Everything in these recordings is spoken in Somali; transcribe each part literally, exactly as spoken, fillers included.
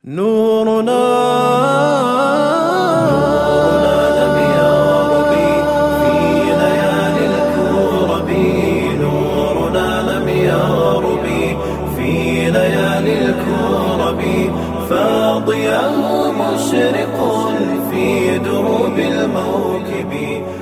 نورنا لم يغرب في ليالي الكرب نورنا لم يغرب في ليالي الكرب فاضياه مشرق في دروب الموكب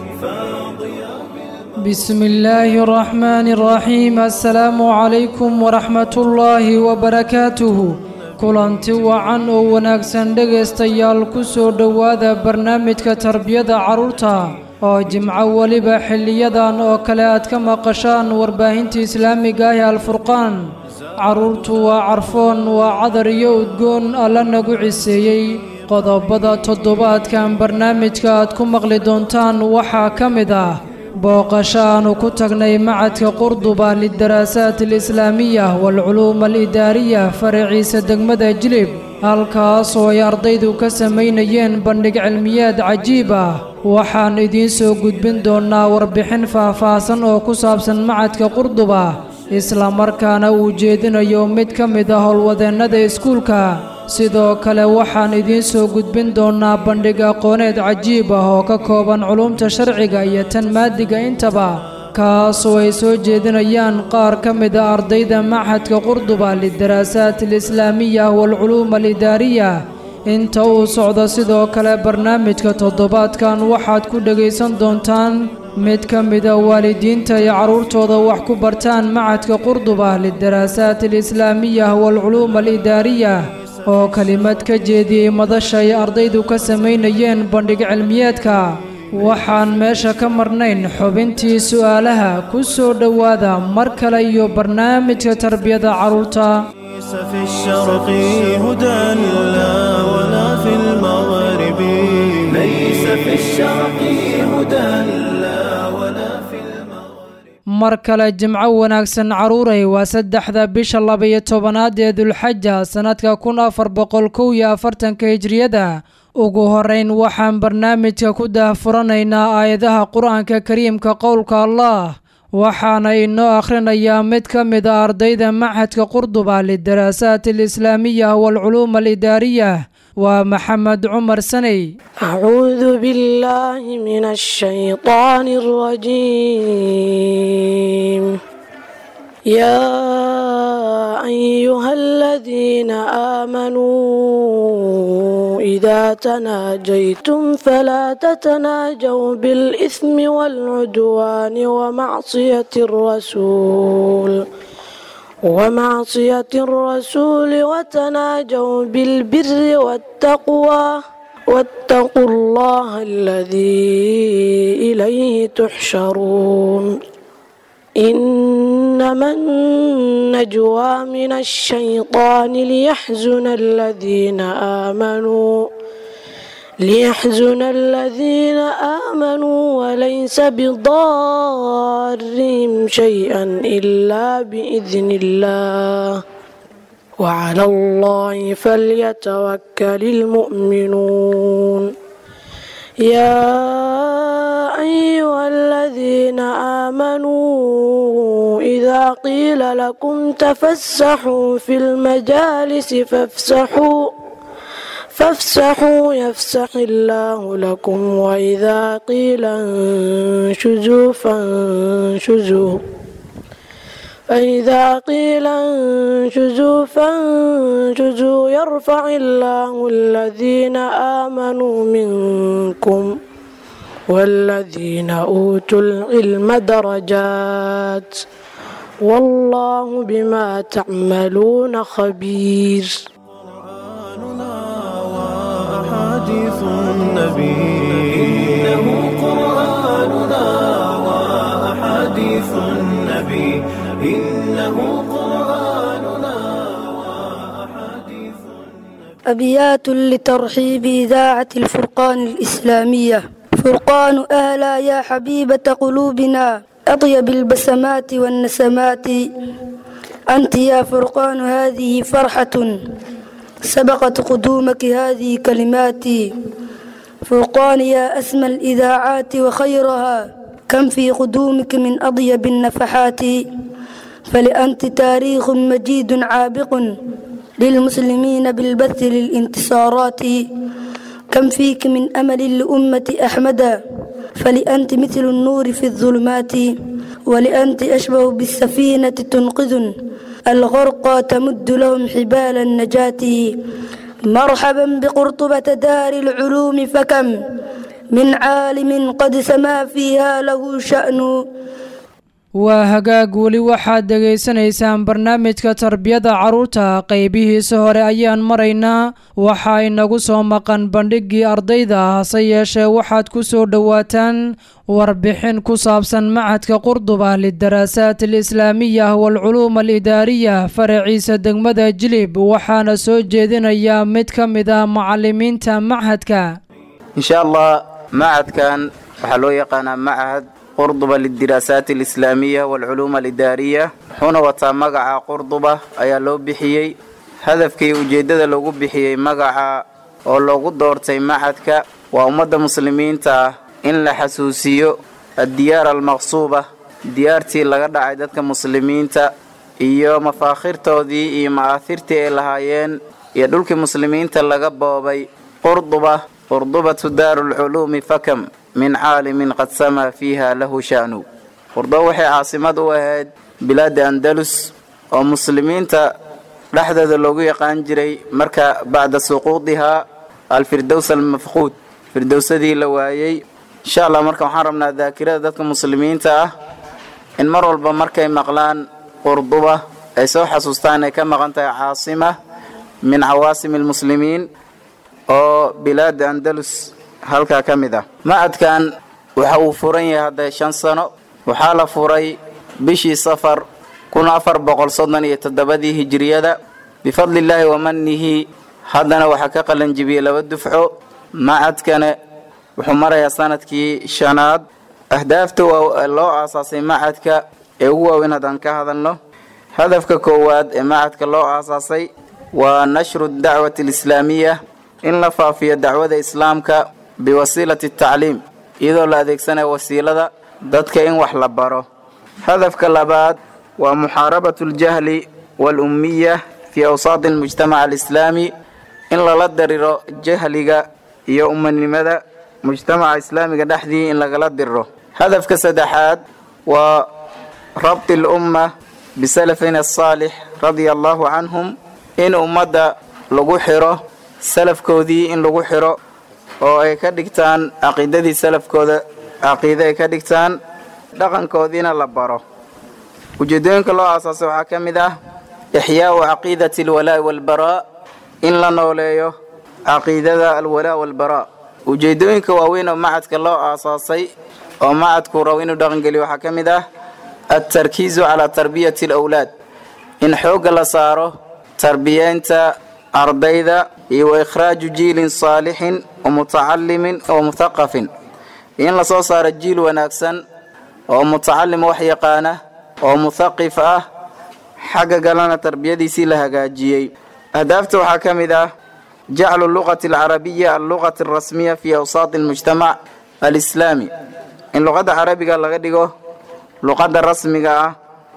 بسم الله الرحمن الرحيم السلام عليكم ورحمة الله وبركاته kulanti wacan oo wanaagsan dhegaystayaal ku soo dhowaada barnaamijka tarbiyada carruurta oo jimco waliba xilliyadan oo kale aad ka maqashaan warbaahinta islaamiga ah ee alfurqaan carruurtu waa carfoon waa cadar iyo udgoon alla nagu ciseeyey qodobada toddobaadkan barnaamijka aad ku maqli doontaan waxaa ka mid ah booqasho aanu ku tagnay macadka qurduba lidaraasaat alislaamiya waalculuum alidaariya faraciisa degmada jilib halkaas oo ay ardaydu ka samaynayeen bandhig cilmiyeed cajiib ah waxaan idiin soo gudbin doonnaa warbixin faahfaahsan oo ku saabsan macadka qurduba isla markaana uu jeedinayo mid ka mid ah howlwadeennada iskuulka sidoo kale waxaan idiin soo gudbin doonnaa bandhig aqooneed cajiib ah oo ka kooban culuumta sharciga iyo tan maadiga intaba kaasoo ay soo jeedinayaan qaar ka mid a ardayda machadka qurduba lidaraasaat alislaamiya waalculuum alidaariya inta uu socdo sidoo kale barnaamijka toddobaadkan waxaad ku dhegaysan doontaan mid ka mid a waalidiinta ay carruurtooda wax ku bartaan machadka qurduba lidaraasaat alislaamiya waalculuum alidaariya oo kelimad ka jeediyey madasha ay ardaydu ka samaynayeen bandhig cilmiyeedka waxaan meesha ka marnayn xubintii su'aalaha ku soo dhowaada mar kale iyo barnaamijka tarbiyada carruurta في الشرق هدى لا ولا في المغرب ليس في الشرق هدى لا ولا في mar kale jimco wanaagsan carruuray waa saddexda bisha laba-iyo tobanaad ee dulxaja sannadka kun afar boqol kow iyo afartanka hijriyada ugu horeyn waxaan barnaamijka ku daahfuranaynaa aayadaha qur-aanka kariimka qowlka allah waxaana inoo akhrinayaa mid ka mid a ardayda machadka qurduba lidaraasaat alislaamiya waalculuum alidaariya waa maxamed cumar saney أعوذ بالله من الشيطان الرجيم يا أيها الذين آمنوا إذا تناجيتم فلا تتناجوا بالإثم والعدوان ومعصية الرسول ومعصية الرسول وتناجوا بالبر والتقوى واتقوا الله الذي إليه تحشرون إنما النجوى من الشيطان ليحزن الذين آمنوا ليحزن الذين آمنوا وليس بضارهم شيئا إلا بإذن الله وعلى الله فليتوكل المؤمنون يا أيها الذين آمنوا إذا قيل لكم تفسحوا في المجالس فافسحوا فافسحوا يفسح الله لكم وإذا قيل انشزوا فانشزوا فإذا قيل انشزوا فانشزوا يرفع الله الذين آمنوا منكم والذين أوتوا العلم درجات والله بما تعملون خبير حديث النبي إنه قرآننا وأحاديث النبي إنه قرآننا وأحاديث أبيات لترحيب إذاعة الفرقان الإسلامية فرقان أهلا يا حبيبة قلوبنا أطيب البسمات والنسمات أنت يا فرقان هذه فرحة سبقت قدومك هذه كلماتي فرقان يا أسمى الإذاعات وخيرها كم في قدومك من أطيب النفحات فلأنت تاريخ مجيد عابق للمسلمين بالبث للانتصارات كم فيك من أمل لأمة أحمد فلأنت مثل النور في الظلمات ولأنت أشبه بالسفينة تنقذ الغرق تمد لهم حبال النجاة مرحبا بقرطبة دار العلوم فكم من عالم قد سما فيها له شأن. waa hagaag weli waxaad dhegaysanaysaan barnaamijka tarbiyada carruurta qaybihiisa hore ayaan maraynaa waxaa inagu soo maqan bandhiggii ardayda hase yeeshee waxaad ku soo dhowaataan warbixin ku saabsan macadka qurduba lidaraasaat alislaamiya waalculuum alidaariya faraciisa degmada jilib waxaana soo jeedinayaa mid ka mid ah macallimiinta machadka. insha allah macadkan waxaa loo yaqaanaa machad قرضبة للدراسات الإسلامية والعلوم الإدارية هنا وتمجع قرضبة أي لو بحيي هدف كي وجدد لو بحيي مجع أو لو دورتي معدك وأمد مسلمين تا إن لحسوسيو الديار المغصوبة ديارتي لقد عددك مسلمين تا إيو مفاخر تودي إيو مآثرتي الهايين يدولك مسلمين تا لقد بابي قرضبة قرضبة دار العلوم فكم من عالم قد سما فيها له شأن قرضوحي عاصمة وهاد بلاد أندلس ومسلمين تا لحظة اللوغية قانجري مركا بعد سقوطها الفردوس المفقود فردوس دي لوايي إن شاء الله مركا محرمنا ذاكرة ذاتك مسلمين تا إن مروا البمركا مقلان قرضبة أي سو حسوستان كما غنت عاصمة من عواصم المسلمين أو بلاد أندلس halka kamida macadkan waxa uu furan yahay hadda shan sano waxa la furay bishii safar kun afar boqol soddon iyo toddoba hijriyada bifadlillahi wa mannihi hadana waxa ka qalan jibiyay laba dufco macadkana wuxuu marayaa sanadkii shanaad ahdaafta loo aasaasay macadka ee ugu weyn hadan ka hadalno hadafka koowaad ee macadka loo aasaasay waa nashru dacwati alislaamiyya in la faafiyo dacwada islaamka بوسيلة التعليم إذا لا ذكسنا وسيلة ذاتك إن وحلبره هدف كلابات ومحاربة الجهل والأمية في أوساط المجتمع الإسلامي إن لا لدر جهل يوم لماذا مجتمع إسلامي قدحذي إن لا لدر هدف كسدحات وربط الأمة بسلفنا الصالح رضي الله عنهم إن أمد لغحره سلف كودي إن لغحره oo ay ka dhigtaan aqeedadii salafkooda aqeedo ay ka dhigtaan dhaqankoodina la baro ujeedooyinka loo aasaasay waxa kamid ah ihyaa aqeedati alwalaa walbaraa in la nooleeyo aqeedada alwalaa walbaraa ujeedooyinka waaweyn oo macadka loo aasaasay oo macadku rabo inuu dhaqan geliyo waxa kamid ah at-tarkiizu ala tarbiyati alawlaad in xooga la saaro tarbiyanta ardayda iyo ikhraaju jiilin saalihin ومتعلم ومثقف إن لصو صار الجيل وناكسن ومتعلم وحيقانه ومثقف أه حقق لنا تربية دي سيلها جاجيي أهدافته حكم إذا جعل اللغة العربية اللغة الرسمية في أوساط المجتمع الإسلامي إن لغة العربية لغة لغة الرسمية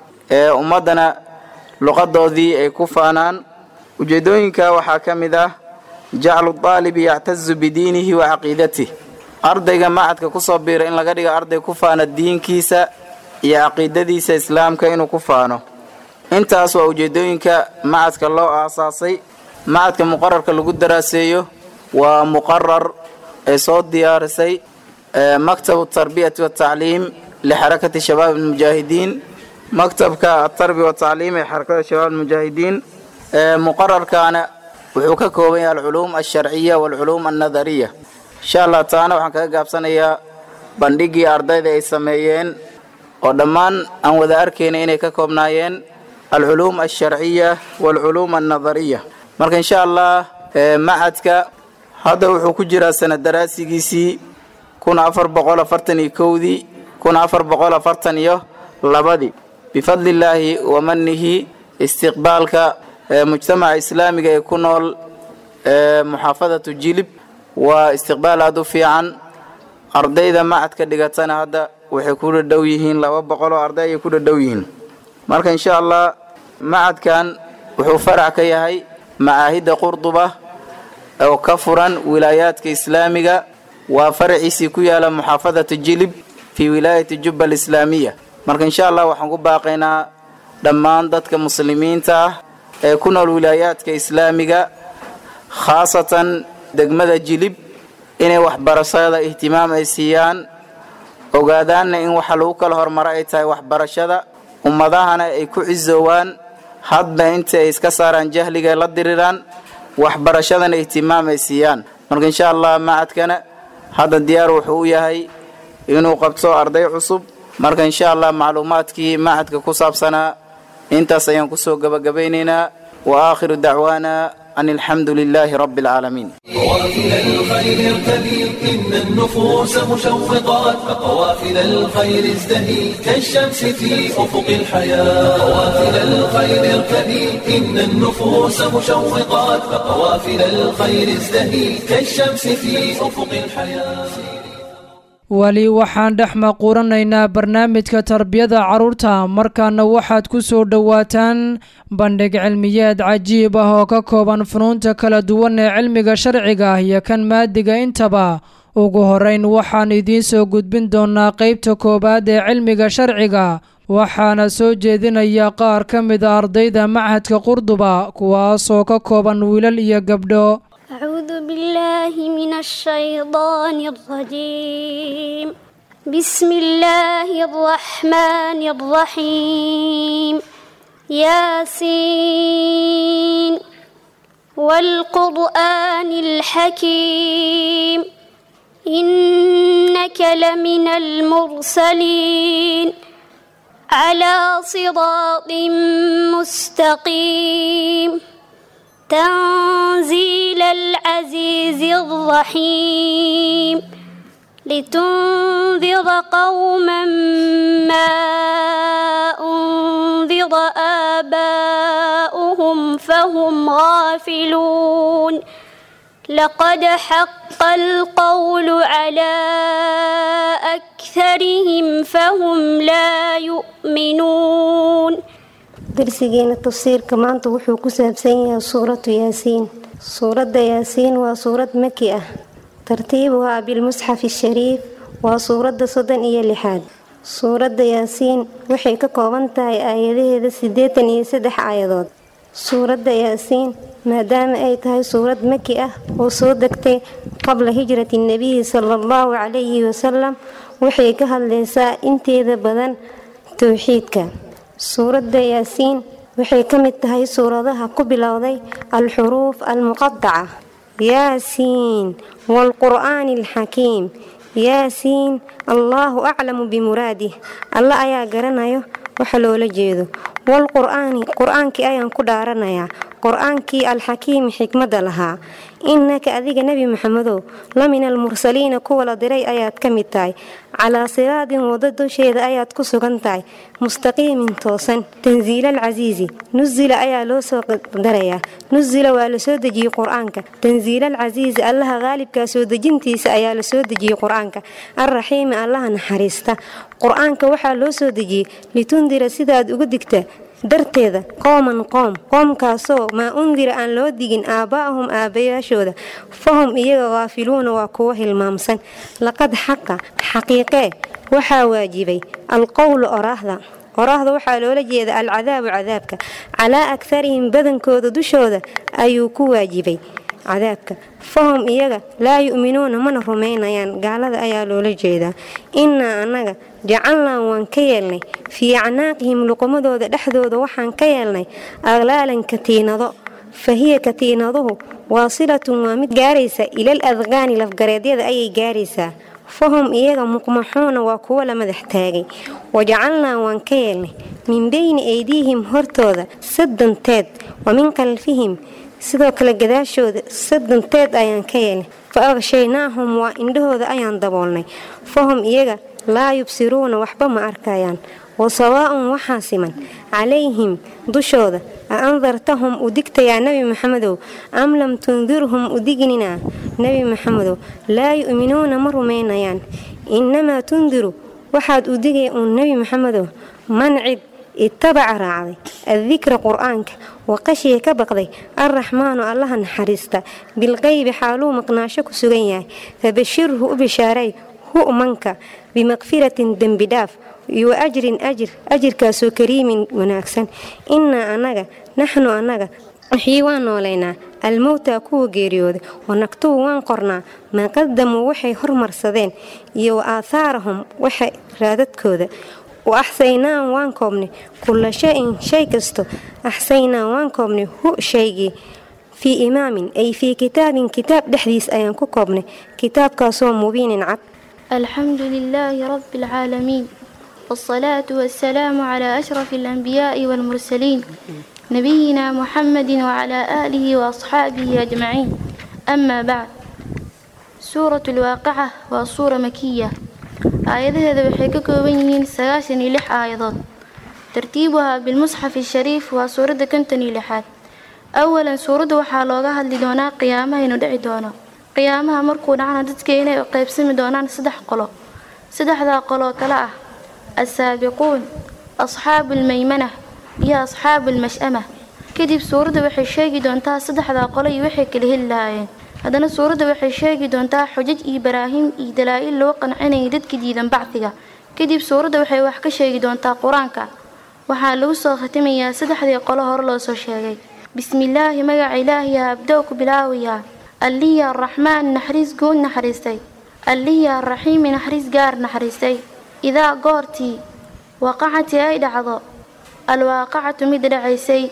أمدنا لغة ذي كفانان وجدوينك وحكم إذا جعل الطالب يعتز بدينه وعقيدته أرضي معدك كصبير إن لقد أرضي كفان الدين كيسا يا عقيدتي إسلام كأنه كفانه أنت أسوأ وجدوينك معدك الله أساسي معدك مقرر كاللغة دراسيه ومقرر صوت ديارسي مكتب التربية والتعليم لحركة شباب المجاهدين مكتب التربية والتعليم لحركة شباب المجاهدين مقرر كان وحوكا كوبين العلوم الشرعية والعلوم النظرية إن شاء الله تعالى وحن كقابسنا يا بندقي أرضي ذي سميين ودمان أن وذاركين إني ككوبنايين العلوم الشرعية والعلوم النظرية مرك إن شاء الله معدك هذا وحوكو جرا سنة دراسي جيسي كون أفر بقول فرتني كودي كون أفر بقول فرتني لبدي بفضل الله ومنه استقبالك مجتمع إسلامي يكون محافظة جيلب واستقبال هذا في عن أرضي ذا معدك دقتنا هذا وحيكون الدويهين لو بقولوا أرضي يكون الدويهين مرك إن شاء الله معد كان وحو فرع كيهي macaahidda qurduba oo ka furan wilaayaadka islaamiga waa faraciisii ku yaala muxaafadata jilib fi wilaayati jubba alislaamiya marka insha allah waxaan ku baaqaynaa dhammaan dadka muslimiinta ah ee ku nool wilaayaadka islaamiga khaasatan degmada jilib inay waxbarashada ihtimaam ay siiyaan ogaadaanna in waxa lagu kala hormaro ay tahay waxbarashada ummadahana ay ku cizoowaan hadba inta ay iska saaraan jahliga la diriraan waxbarashadana ihtimaam ay siiyaan marka insha allah macadkana hadda diyaar wuxuu u yahay inuu qabto arday cusub marka insha allah macluumaadkii macadka ku saabsanaa intaas ayaan kusoo gabagabaynaynaa wa aakhiru dacwaana أن الحمد لله رب العالمين. قوافل الخير ارتدي إن النفوس مشوقات فقوافل الخير ازدهي كالشمس في أفق الحياة. قوافل الخير ارتدي إن النفوس مشوقات فقوافل الخير ازدهي كالشمس في أفق الحياة. wali waxaan dhex maquuranaynaa barnaamijka tarbiyada carruurta markaana waxaad ku soo dhowaataan bandhig cilmiyeed cajiib ah oo ka kooban funuunta kala duwan ee cilmiga sharciga ah iyo kan maadiga intaba ugu horeyn waxaan idiin soo gudbin doonaa qaybta koowaad ee cilmiga sharciga waxaana soo jeedinaya qaar ka mid a ardayda machadka qurduba kuwaasoo ka kooban wiilal iyo gabdho. أعوذ بالله من الشيطان الرجيم بسم الله الرحمن الرحيم ياسين والقرآن الحكيم إنك لمن المرسلين على صراط مستقيم تنزيل العزيز الرحيم لتنذر قوما ما أنذر آباؤهم فهم غافلون لقد حق القول على أكثرهم فهم لا يؤمنون. درسينا تفسير كمان توحو كسب سنة سورة ياسين. سورة ياسين وسورة مكية ترتيبها بالمصحف الشريف وسورة صدن إيا لحاد. سورة ياسين وحي كقوانتها آياته ذا سديتن إيا سدح آيادات. سورة ياسين ما دام أيتها سورة مكية وصودكتي قبل هجرة النبي صلى الله عليه وسلم وحي كهالنساء انتي ذا بدن توحيدك. suuradda yaasiin waxay ka mid tahay suuradaha ku bilowday alxuruuf almuqadaca yaasiin waalqur'aani alxakiim yaasiin allaahu aclamu bimuraadih alla ayaa garanayo waxa loola jeedo waalqur'aani qur'aankii ayaan ku dhaaranayaa qur'aankii alxakiimi xikmadda lahaa innaka adiga nebi maxamedow la min almursaliina kuwa la diray ayaad ka mid tahay calaa siraadin waddo dusheeda ayaad ku sugan tahay mustaqiimin toosan tansiila alcasiizi nusila ayaa loo soo darayaa nusila waa la soo dejiyey qur-aanka tansiila alcasiizi allaha qaalibkaa soo dejintiisa ayaa la soo dejiyey qur-aanka alraxiimi allaha naxariista qur-aanka waxaa loo soo dejiyey litundira sidaad uga digta darteeda qooman qoom qoomkaasoo maa undira aan loo digin aaba'ahum aabbayaashooda fahum iyaga qaafiluuna waa kuwa hilmaamsan laqad xaqa xaqiiqee waxaa waajibay alqowlu oraahda oraahda waxaa loola jeeda alcadaabu cadaabka calaa akharihim badankooda dushooda ayuu ku waajibay cadaabka fahum iyaga laa yu'minuuna mana rumaynayaan gaalada ayaa loola jeedaa innaa annaga jacalnaa waan ka yeelnay fii acnaaqihim luqumadooda dhexdooda waxaan ka yeelnay aglaalan katiinado fahiya katiinaduhu waasilatun waa mid gaaraysa ilal adqaani lafgareedyada ayay gaaraysaa fahum iyaga muqmaxuuna waa kuwo la madax taagay wajacalnaa waan ka yeelnay min bayni aydiihim hortooda saddanteed wa min khalfihim sidoo kale gadaashooda saddanteed ayaan ka yeelnay fa aqshaynaahum waa indhahooda ayaan daboolnay fahum iyaga laa yubsiruuna waxba ma arkayaan wasawaa'un waxaa siman calayhim dushooda a andartahum u digtayaa nebi maxamedow am lam tundirhum u digninaa nebi maxamedow laa yu'minuuna ma rumaynayaan innamaa tundiru waxaad u digay uun nebi maxamedow man cid اتبع راعي الذكر قرآنك وقشي كبقضي الرحمن الله نحرسته بالغيب حالو مقناشك سجيا فبشره بشاري هو منك بمغفرة دنبداف وأجر أجر أجر كاسو كريم وناكسن إنا أنغا نحن أنغا حيوان ولينا الموتى كو جيريود ونكتو وانقرنا ما قدموا وحي هرمر صدين يو آثارهم وحي رادت كوذا وأحسينا وانكمني كل شيء شيء كستو أحسينا وانكمني هو شيء في إمام أي في كتاب كتاب دحديث أيان كوكبني كتاب كاسو مبين عب. الحمد لله رب العالمين والصلاة والسلام على أشرف الأنبياء والمرسلين نبينا محمد وعلى آله وأصحابه أجمعين. أما بعد، سورة الواقعة وسورة مكية. آياتها waxay ka kooban yihiin sagaashan iyo lix aayadood. tartiibuha بالمصحف الشريف waa suurada konton iyo lixaad. أولا suurada waxaa looga hadli doonaa qiyaamaha inuu dhici doono. qiyaamaha markuu dhacana dadka inay u qaybsami doonaan saddex qolo. saddexda qolo kala ah السابقون أصحاب الميمنة يا أصحاب المشأمة. kadib suurada waxay sheegi doontaa saddexda qolo iyo wixii kala heli lahaayeen. haddana suurada waxay sheegi doontaa xujaj iyo baraahim iyo dalaa'il loo qancinayay dadka diidan bacdiga. kadib suurada waxay wax ka sheegi doontaa quraanka. waxaa lagu soo khatimayaa saddexdii qolo hore loo soo sheegay. bismillaahi magaca ilaahi abdow ku bilaawiyaa alliya arraxmaan naxariis goon naxariistay alliya arraxiim naxariis gaar naxariistay idaa goortii waqacati ay dhacdo alwaaqacatu mid dhacaysay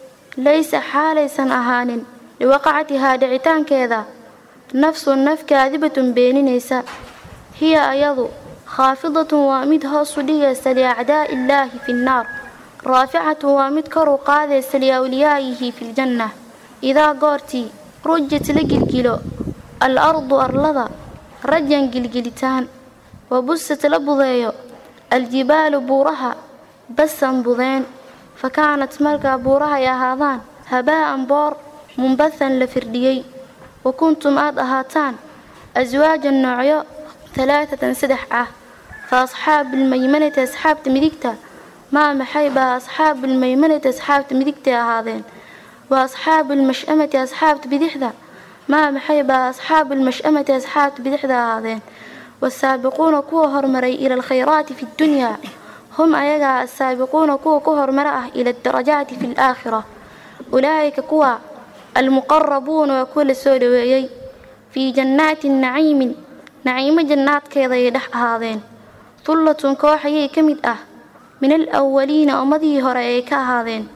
laysa xaalaysan ahaanin liwaqacatihaa dhicitaankeeda nafsun naf kaadibatun beeninaysa hiya ayadu khaafidatun waa mid hoos u dhigaysa liacdaa'i illaahi fi nnaar raaficatun waa mid kor u qaadaysa liawliyaa'ihi fi ljanna idaa goortii rujat la gilgilo al ardu arlada rajan gilgilitaan wabusat la budeeyo aljibaalu buuraha basan budeen fakaanat markaa buuraha ay ahaadaan habaa'an boor munbathan la firdhiyey wakuntum aad ahaataan aswaajan noocyo talaatatan saddex ah fa asxaabu almaymanati asxaabta midigta maa maxay baa asxaabu almaymanati asxaabta midigtay ahaadeen wa asxaabu almash'amati asxaabta bidixda maa maxay baa asxaabu almash'amati asxaabta bidixda ahaadeen والسابقون كوا هرمري إلى الخيرات في الدنيا هم أيجا السابقون كوا كوا هرمرة إلى الدرجات في الآخرة أولئك كوا المقربون وكل سودوي في جنات النعيم نعيم جنات كذا يدح هذين ثلة كوحي كمد أه من الأولين ومضي هرأيك هذين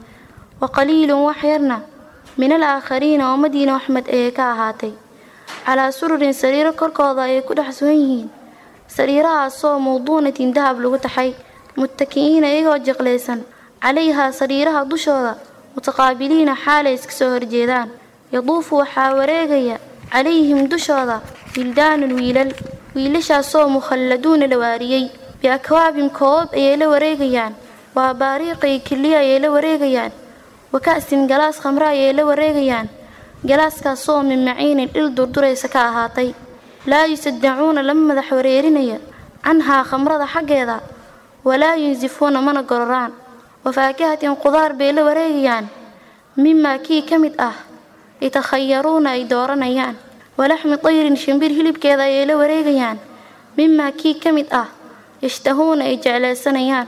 وقليل وحيرنا من الآخرين ومدين أحمد أيكا هاتي على سرر سرير كركوضا يكون حسوينين سريرها صو موضونة ذهب لغتحي متكئين ايغو جقليسا عليها سريرها دشودا متقابلين حالة يسكسوهر جيدان يضوفوا حاوريغيا عليهم دشودا بلدان الويلل ويلشا صو مخلدون لواريي بأكواب كوب اي لوريغيان وباريقي كليا اي لوريغيان وكأس جلاس خمراء اي لوريغيان جلاسكا صوم من معين إل دردريسا كاهاتي لا يصدعون لما ذا حوريرينيا عنها خمرة حقيدا ولا ينزفون من قرران وفاكهة قضار بيلا وريغيان مما كي كمد أه يتخيرون أي دورانيان ولحم طير شمبير هلب كذا يلا وريغيان مما كي كمد أه يشتهون أي جعل سنيان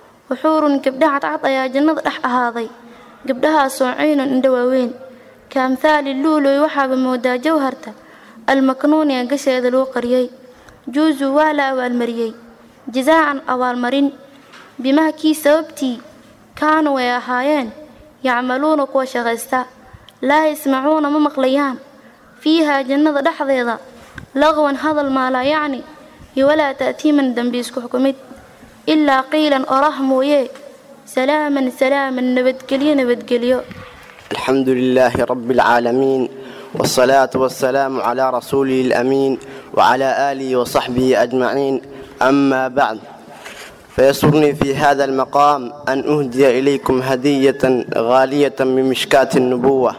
وحور كبدها عطايا جنة رح هذي قبلها صعين اندواوين كامثال اللولو يوحى بمودا جوهرته المكنون ينقشيد لو قريي جوز والا والمريي جزاء أوال مرين بما كي سببتي كانوا يهايان يعملون كوا شغستا لا يسمعون ممقليان فيها جنة دحضيضة لغوا هذا ما لا يعني ولا تأتي من دنبيسكو حكمت إلا قيلا أرحموا يه سلاما سلاما نبتقلي نبتقليو. الحمد لله رب العالمين والصلاة والسلام على رسوله الأمين وعلى آله وصحبه أجمعين. أما بعد، فيسرني في هذا المقام أن أهدي إليكم هدية غالية من مشكاة النبوة،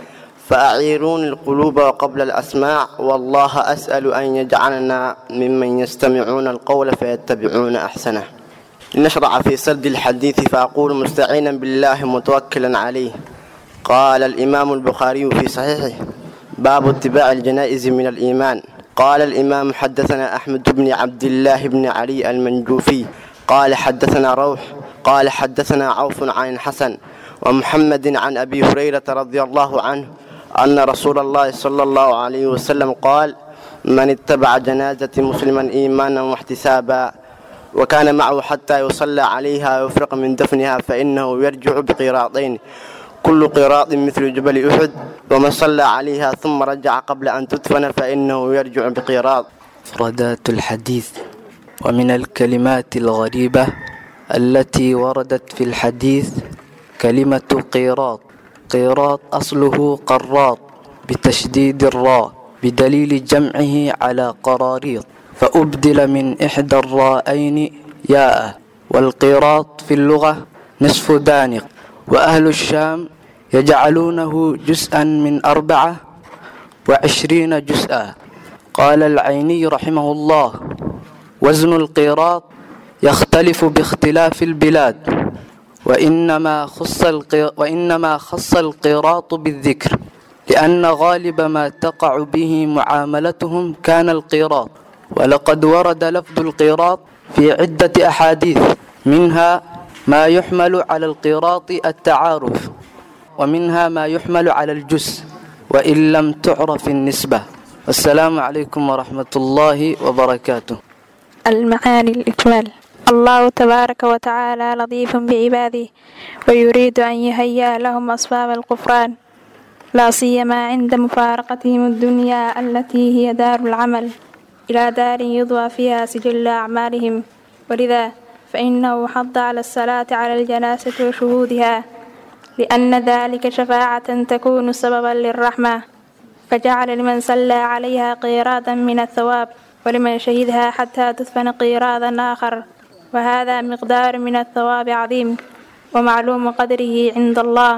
فأعيرون القلوب وقبل الأسماع، والله أسأل أن يجعلنا ممن يستمعون القول فيتبعون أحسنه. لنشرع في سرد الحديث فأقول مستعينا بالله متوكلا عليه. قال الإمام البخاري في صحيحه: باب اتباع الجنائز من الإيمان. قال الإمام: حدثنا أحمد بن عبد الله بن علي المنجوفي قال حدثنا روح قال حدثنا عوف عن الحسن ومحمد عن أبي هريرة رضي الله عنه أن رسول الله صلى الله عليه وسلم قال: من اتبع جنازة مسلما إيمانا واحتسابا وكان معه حتى يصلى عليها ويفرق من دفنها فإنه يرجع بقيراطين كل قيراط مثل جبل أحد، ومن صلى عليها ثم رجع قبل أن تدفن فإنه يرجع بقيراط. مفردات الحديث. ومن الكلمات الغريبة التي وردت في الحديث كلمة قيراط. قيراط أصله قراط بتشديد الراء بدليل جمعه على قراريط، فأبدل من إحدى الراءين ياء. والقيراط في اللغة نصف دانق، وأهل الشام يجعلونه جزءا من أربعة وعشرين جزءا. قال العيني رحمه الله: وزن القيراط يختلف باختلاف البلاد، وإنما خص وإنما خص القيراط بالذكر لأن غالب ما تقع به معاملتهم كان القيراط. ولقد ورد لفظ القيراط في عدة أحاديث، منها ما يحمل على القيراط التعارف، ومنها ما يحمل على الجزء وإن لم تعرف النسبة. السلام عليكم ورحمة الله وبركاته. المعاني الإجمال. الله تبارك وتعالى لطيف بعباده ويريد أن يهيأ لهم أسباب الغفران، لا سيما عند مفارقتهم الدنيا التي هي دار العمل إلى دار يضوى فيها سجل أعمالهم. ولذا فإنه حض على الصلاة على الجنازة وشهودها، لأن ذلك شفاعة تكون سببا للرحمة، فجعل لمن صلى عليها قيراطا من الثواب، ولمن شهدها حتى تدفن قيراطا آخر، وهذا مقدار من الثواب عظيم ومعلوم قدره عند الله.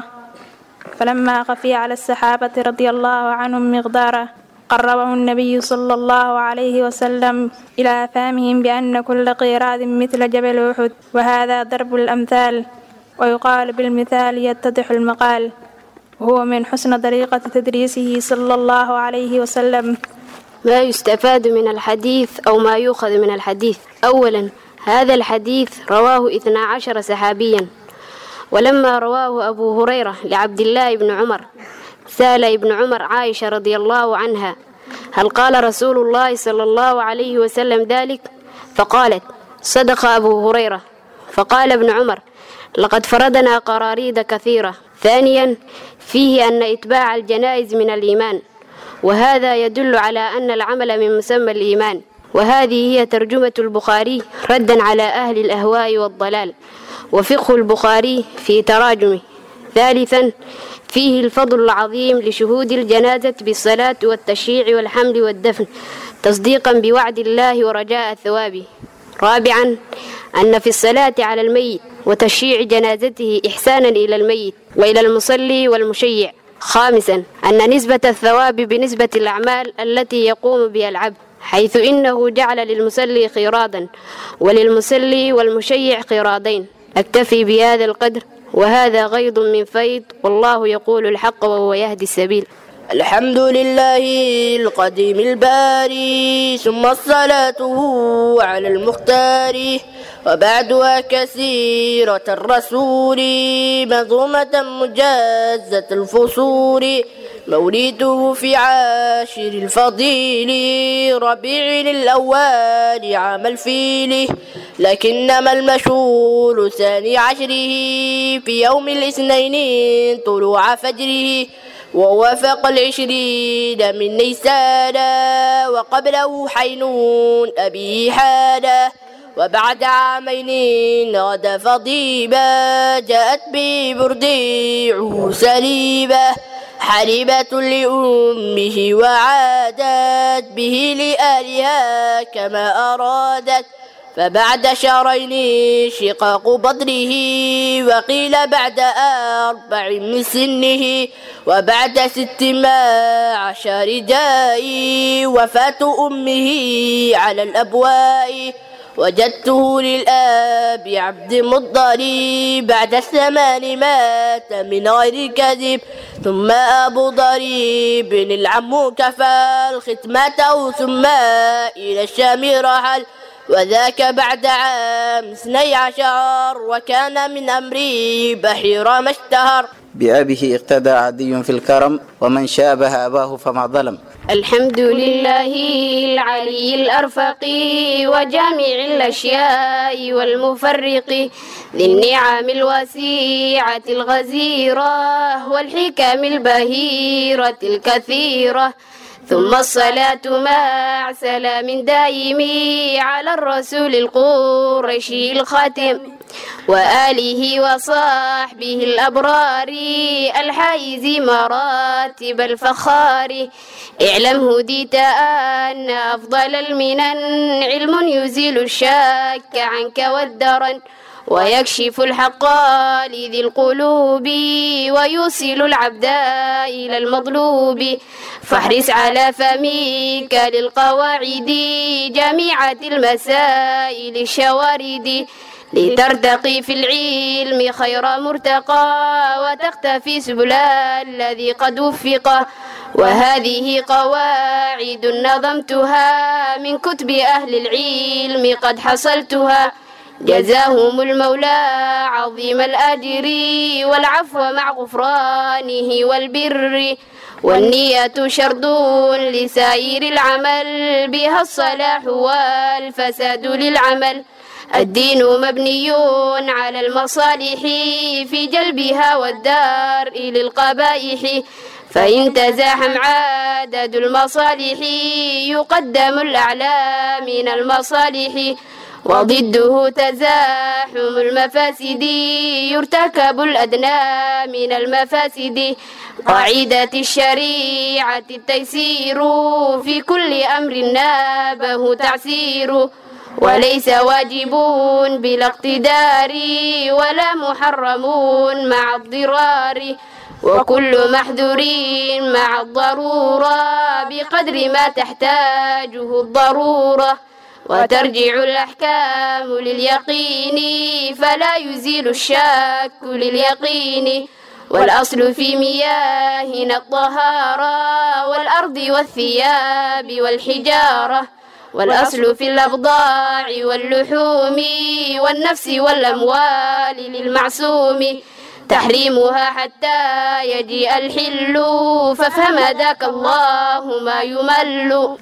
فلما خفي على الصحابة رضي الله عنهم مقداره قربه النبي صلى الله عليه وسلم إلى فهمهم بأن كل قيراط مثل جبل أحد، وهذا ضرب الأمثال، ويقال بالمثال يتضح المقال، وهو من حسن طريقة تدريسه صلى الله عليه وسلم. ما يستفاد من الحديث أو ما يؤخذ من الحديث. أولا، هذا الحديث رواه اثنا عشر صحابيا، ولما رواه أبو هريرة لعبد الله بن عمر سأل ابن عمر عائشة رضي الله عنها: هل قال رسول الله صلى الله عليه وسلم ذلك؟ فقالت: صدق أبو هريرة. فقال ابن عمر: لقد فرضنا قراريد كثيرة. ثانيا، فيه أن إتباع الجنائز من الإيمان، وهذا يدل على أن العمل من مسمى الإيمان، وهذه هي ترجمة البخاري ردا على أهل الأهواء والضلال، وفقه البخاري في تراجمه. ثالثا، فيه الفضل العظيم لشهود الجنازة بالصلاة والتشييع والحمل والدفن تصديقا بوعد الله ورجاء الثواب. رابعا، أن في الصلاة على الميت وتشييع جنازته إحسانا إلى الميت وإلى المصلي والمشيع. خامسا، أن نسبة الثواب بنسبة الأعمال التي يقوم بها العبد، حيث إنه جعل للمصلي قيراطا وللمصلي والمشيع قيراطين. أكتفي بهذا القدر، وهذا غيض من فيض، والله يقول الحق وهو يهدي السبيل. الحمد لله القديم الباري، ثم الصلاة على المختار، وبعدها كثيرة الرسول، منظومة مجازة الفصول، مولده في عاشر الفضيل، ربيع الأول عام الفيل، لكنما المشهور ثاني عشره، في يوم الاثنين طلوع فجره، ووافق العشرين من نيسان، وقبله حينون أبي حاله، وبعد عامين غدا فضيبة، جاءت ببرديعه سليبة، حليبة لأمه وعادت به لآلها كما أرادت، فبعد شهرين شقاق بطنه، وقيل بعد أربع من سنه، وبعد ست مع عشر جاء، وفاة أمه على الأبواء، وجدته للآب عبد مضطرب بعد الثمان مات من غير كذب. ثم أبو ضريب العم كفى الختمة ثم إلى الشام رحل وذاك بعد عام اثني عشر وكان من أمري بحير ما اشتهر. بأبيه اقتدى عدي في الكرم ومن شابه أباه فما ظلم. الحمد لله العلي الأرفق وجامع الأشياء والمفرق ذي النعم الواسعة الغزيرة والحكم البهيرة الكثيرة. ثم الصلاة مع سلام دائم على الرسول القرشي الخاتم وآله وصحبه الأبرار الحائز مراتب الفخار. اعلم هديت أن أفضل المنن علم يزيل الشك عنك والدرن ويكشف الحق لذي القلوب ويوصل العبد إلى المطلوب. فاحرص على فمك للقواعد جميعة المسائل الشوارد لترتقي في العلم خير مرتقى وتختفي سبل الذي قد وفق. وهذه قواعد نظمتها من كتب أهل العلم قد حصلتها جزاهم المولى عظيم الأجر والعفو مع غفرانه والبر. والنية شرط لسائر العمل بها الصلاح والفساد للعمل. الدين مبني على المصالح في جلبها والدار للقبائح فإن تزاحم عدد المصالح يقدم الأعلى من المصالح وضده تزاحم المفاسد يرتكب الأدنى من المفاسد. قاعدة الشريعة التيسير في كل أمر نابه تعسير وليس واجب بلا اقتدار ولا محرم مع الضرار وكل محذور مع الضرورة بقدر ما تحتاجه الضرورة. وترجع الأحكام لليقين فلا يزيل الشك لليقين. والأصل في مياهنا الطهارة والأرض والثياب والحجارة. والأصل في الأبضاع واللحوم والنفس والأموال للمعصوم تحريمها حتى يجيء الحل فافهم ذاك الله ما يمل.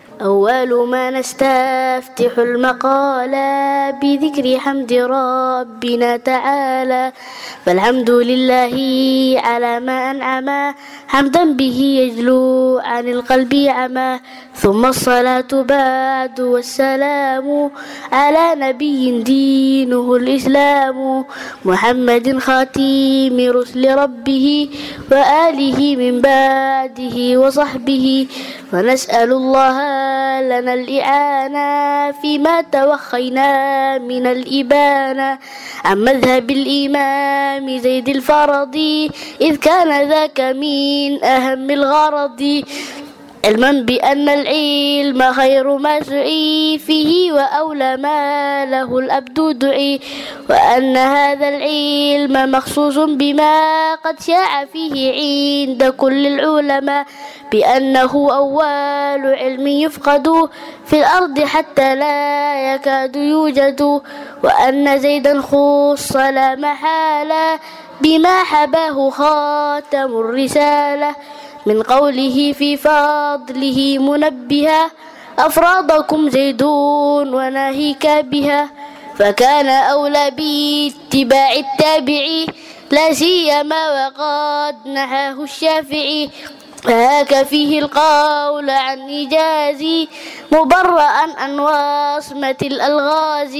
أول ما نستفتح المقال بذكر حمد ربنا تعالى فالحمد لله على ما أنعم حمدا به يجلو عن القلب عما. ثم الصلاة بعد والسلام على نبي دينه الإسلام محمد خاتم رسل ربه وآله من بعده وصحبه. ونسأل الله لنا الإعانة فيما توخينا من الإبانة عن مذهب الإمام زيد الفرضي إذ كان ذاك من أهم الغرض. علما بأن العلم خير ما سعي فيه وأولى ما له الأبد دعي وأن هذا العلم مخصوص بما قد شاع فيه عند كل العلماء بأنه أول علم يفقد في الأرض حتى لا يكاد يوجد وأن زيدا خص لا محالة بما حباه خاتم الرسالة من قوله في فضله منبها أفرادكم زيدون وناهيك بها فكان أولى باتباع التابعي لا سيما وقد نحاه الشافعي. فهاك فيه القول عن إجازي مبرأ عن وصمة الألغاز.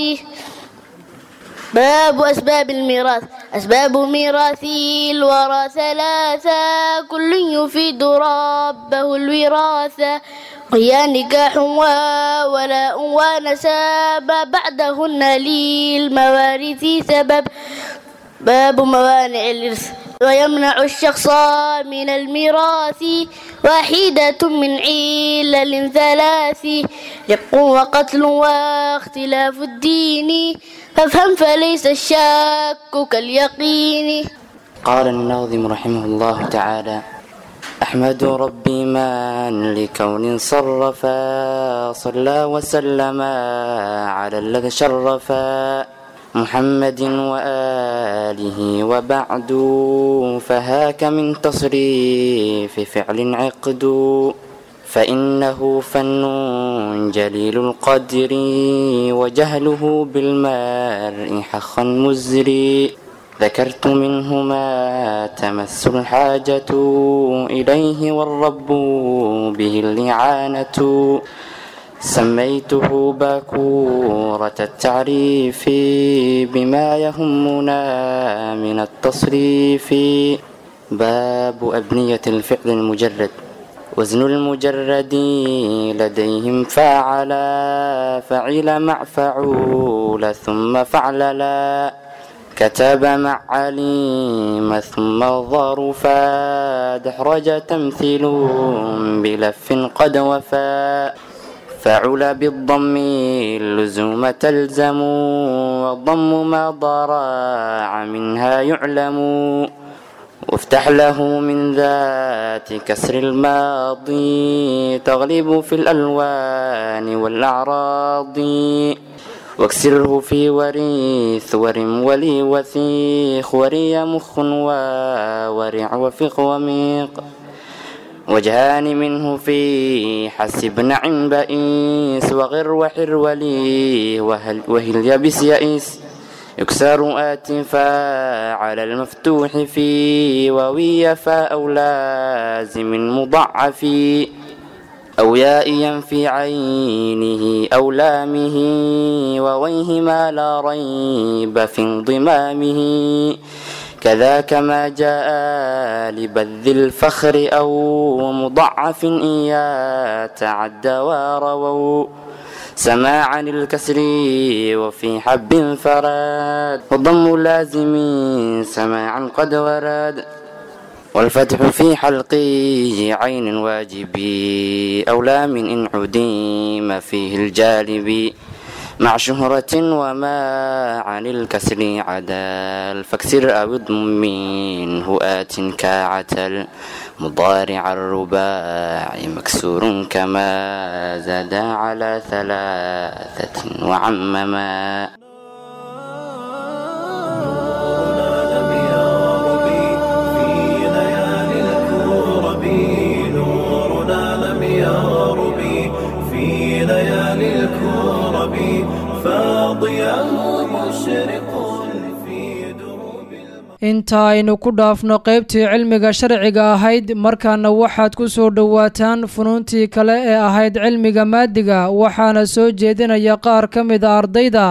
باب أسباب الميراث. أسباب ميراث الورى ثلاثة كل يفيد ربه الوراثة وهي نكاح وولاء ونسب بعدهن للموارث سبب. باب موانع الإرث. ويمنع الشخص من الميراث واحدة من علل ثلاث رق وقتل واختلاف الدين فافهم فليس الشك كاليقين. قال الناظم رحمه الله تعالى: أحمد ربي من لكون صرفا صلى وسلم على الذي شرفا محمد وآله وبعد فهاك من تصريف فعل عقد فإنه فن جليل القدر وجهله بالمرء حقا مزري ذكرت منه ما تمس الحاجة إليه والرب به الإعانة سميته باكورة التعريف بما يهمنا من التصريف. باب أبنية الفعل المجرد. وزن المجرد لديهم فاعلا فعل مع فعول ثم فعللا كتب مع عليم ثم ظرفا دحرج تمثيل بلف قد وفا فعل بالضم اللزوم تلزم والضم ما ضراع منها يعلم وافتح له من ذات كسر الماضي تغلب في الألوان والأعراض واكسره في وريث ورم ولي وثيخ وري مخ وورع وفق وميق وجهان منه في حسب نعم بئيس وغر وحر ولي وهل, وهل يبس يئيس يكسر آتفا على المفتوح في ووي فاء لازم مضعف أو يائيا في عينه أو لامه وويهما لا ريب في انضمامه كذاك ما جاء لبذ الفخر أو مضعف إيا تعدى ورووا سماعا الكسر وفي حب فراد وضم لازم سماعا قد وراد والفتح في حلقه عين واجبي أولى من إن عديم فيه الجالب مع شهرة وما عن الكسر عدال فاكسر أو اضم منه آت كعتل مضارع الرباع مكسور كما زاد على ثلاثة وعمما inta aynu ku dhaafno qaybtii cilmiga sharciga ahayd markaana waxaad ku soo dhowaataan funuuntii kale ee ahayd cilmiga maadiga waxaana soo jeedinaya qaar ka mid a ardayda.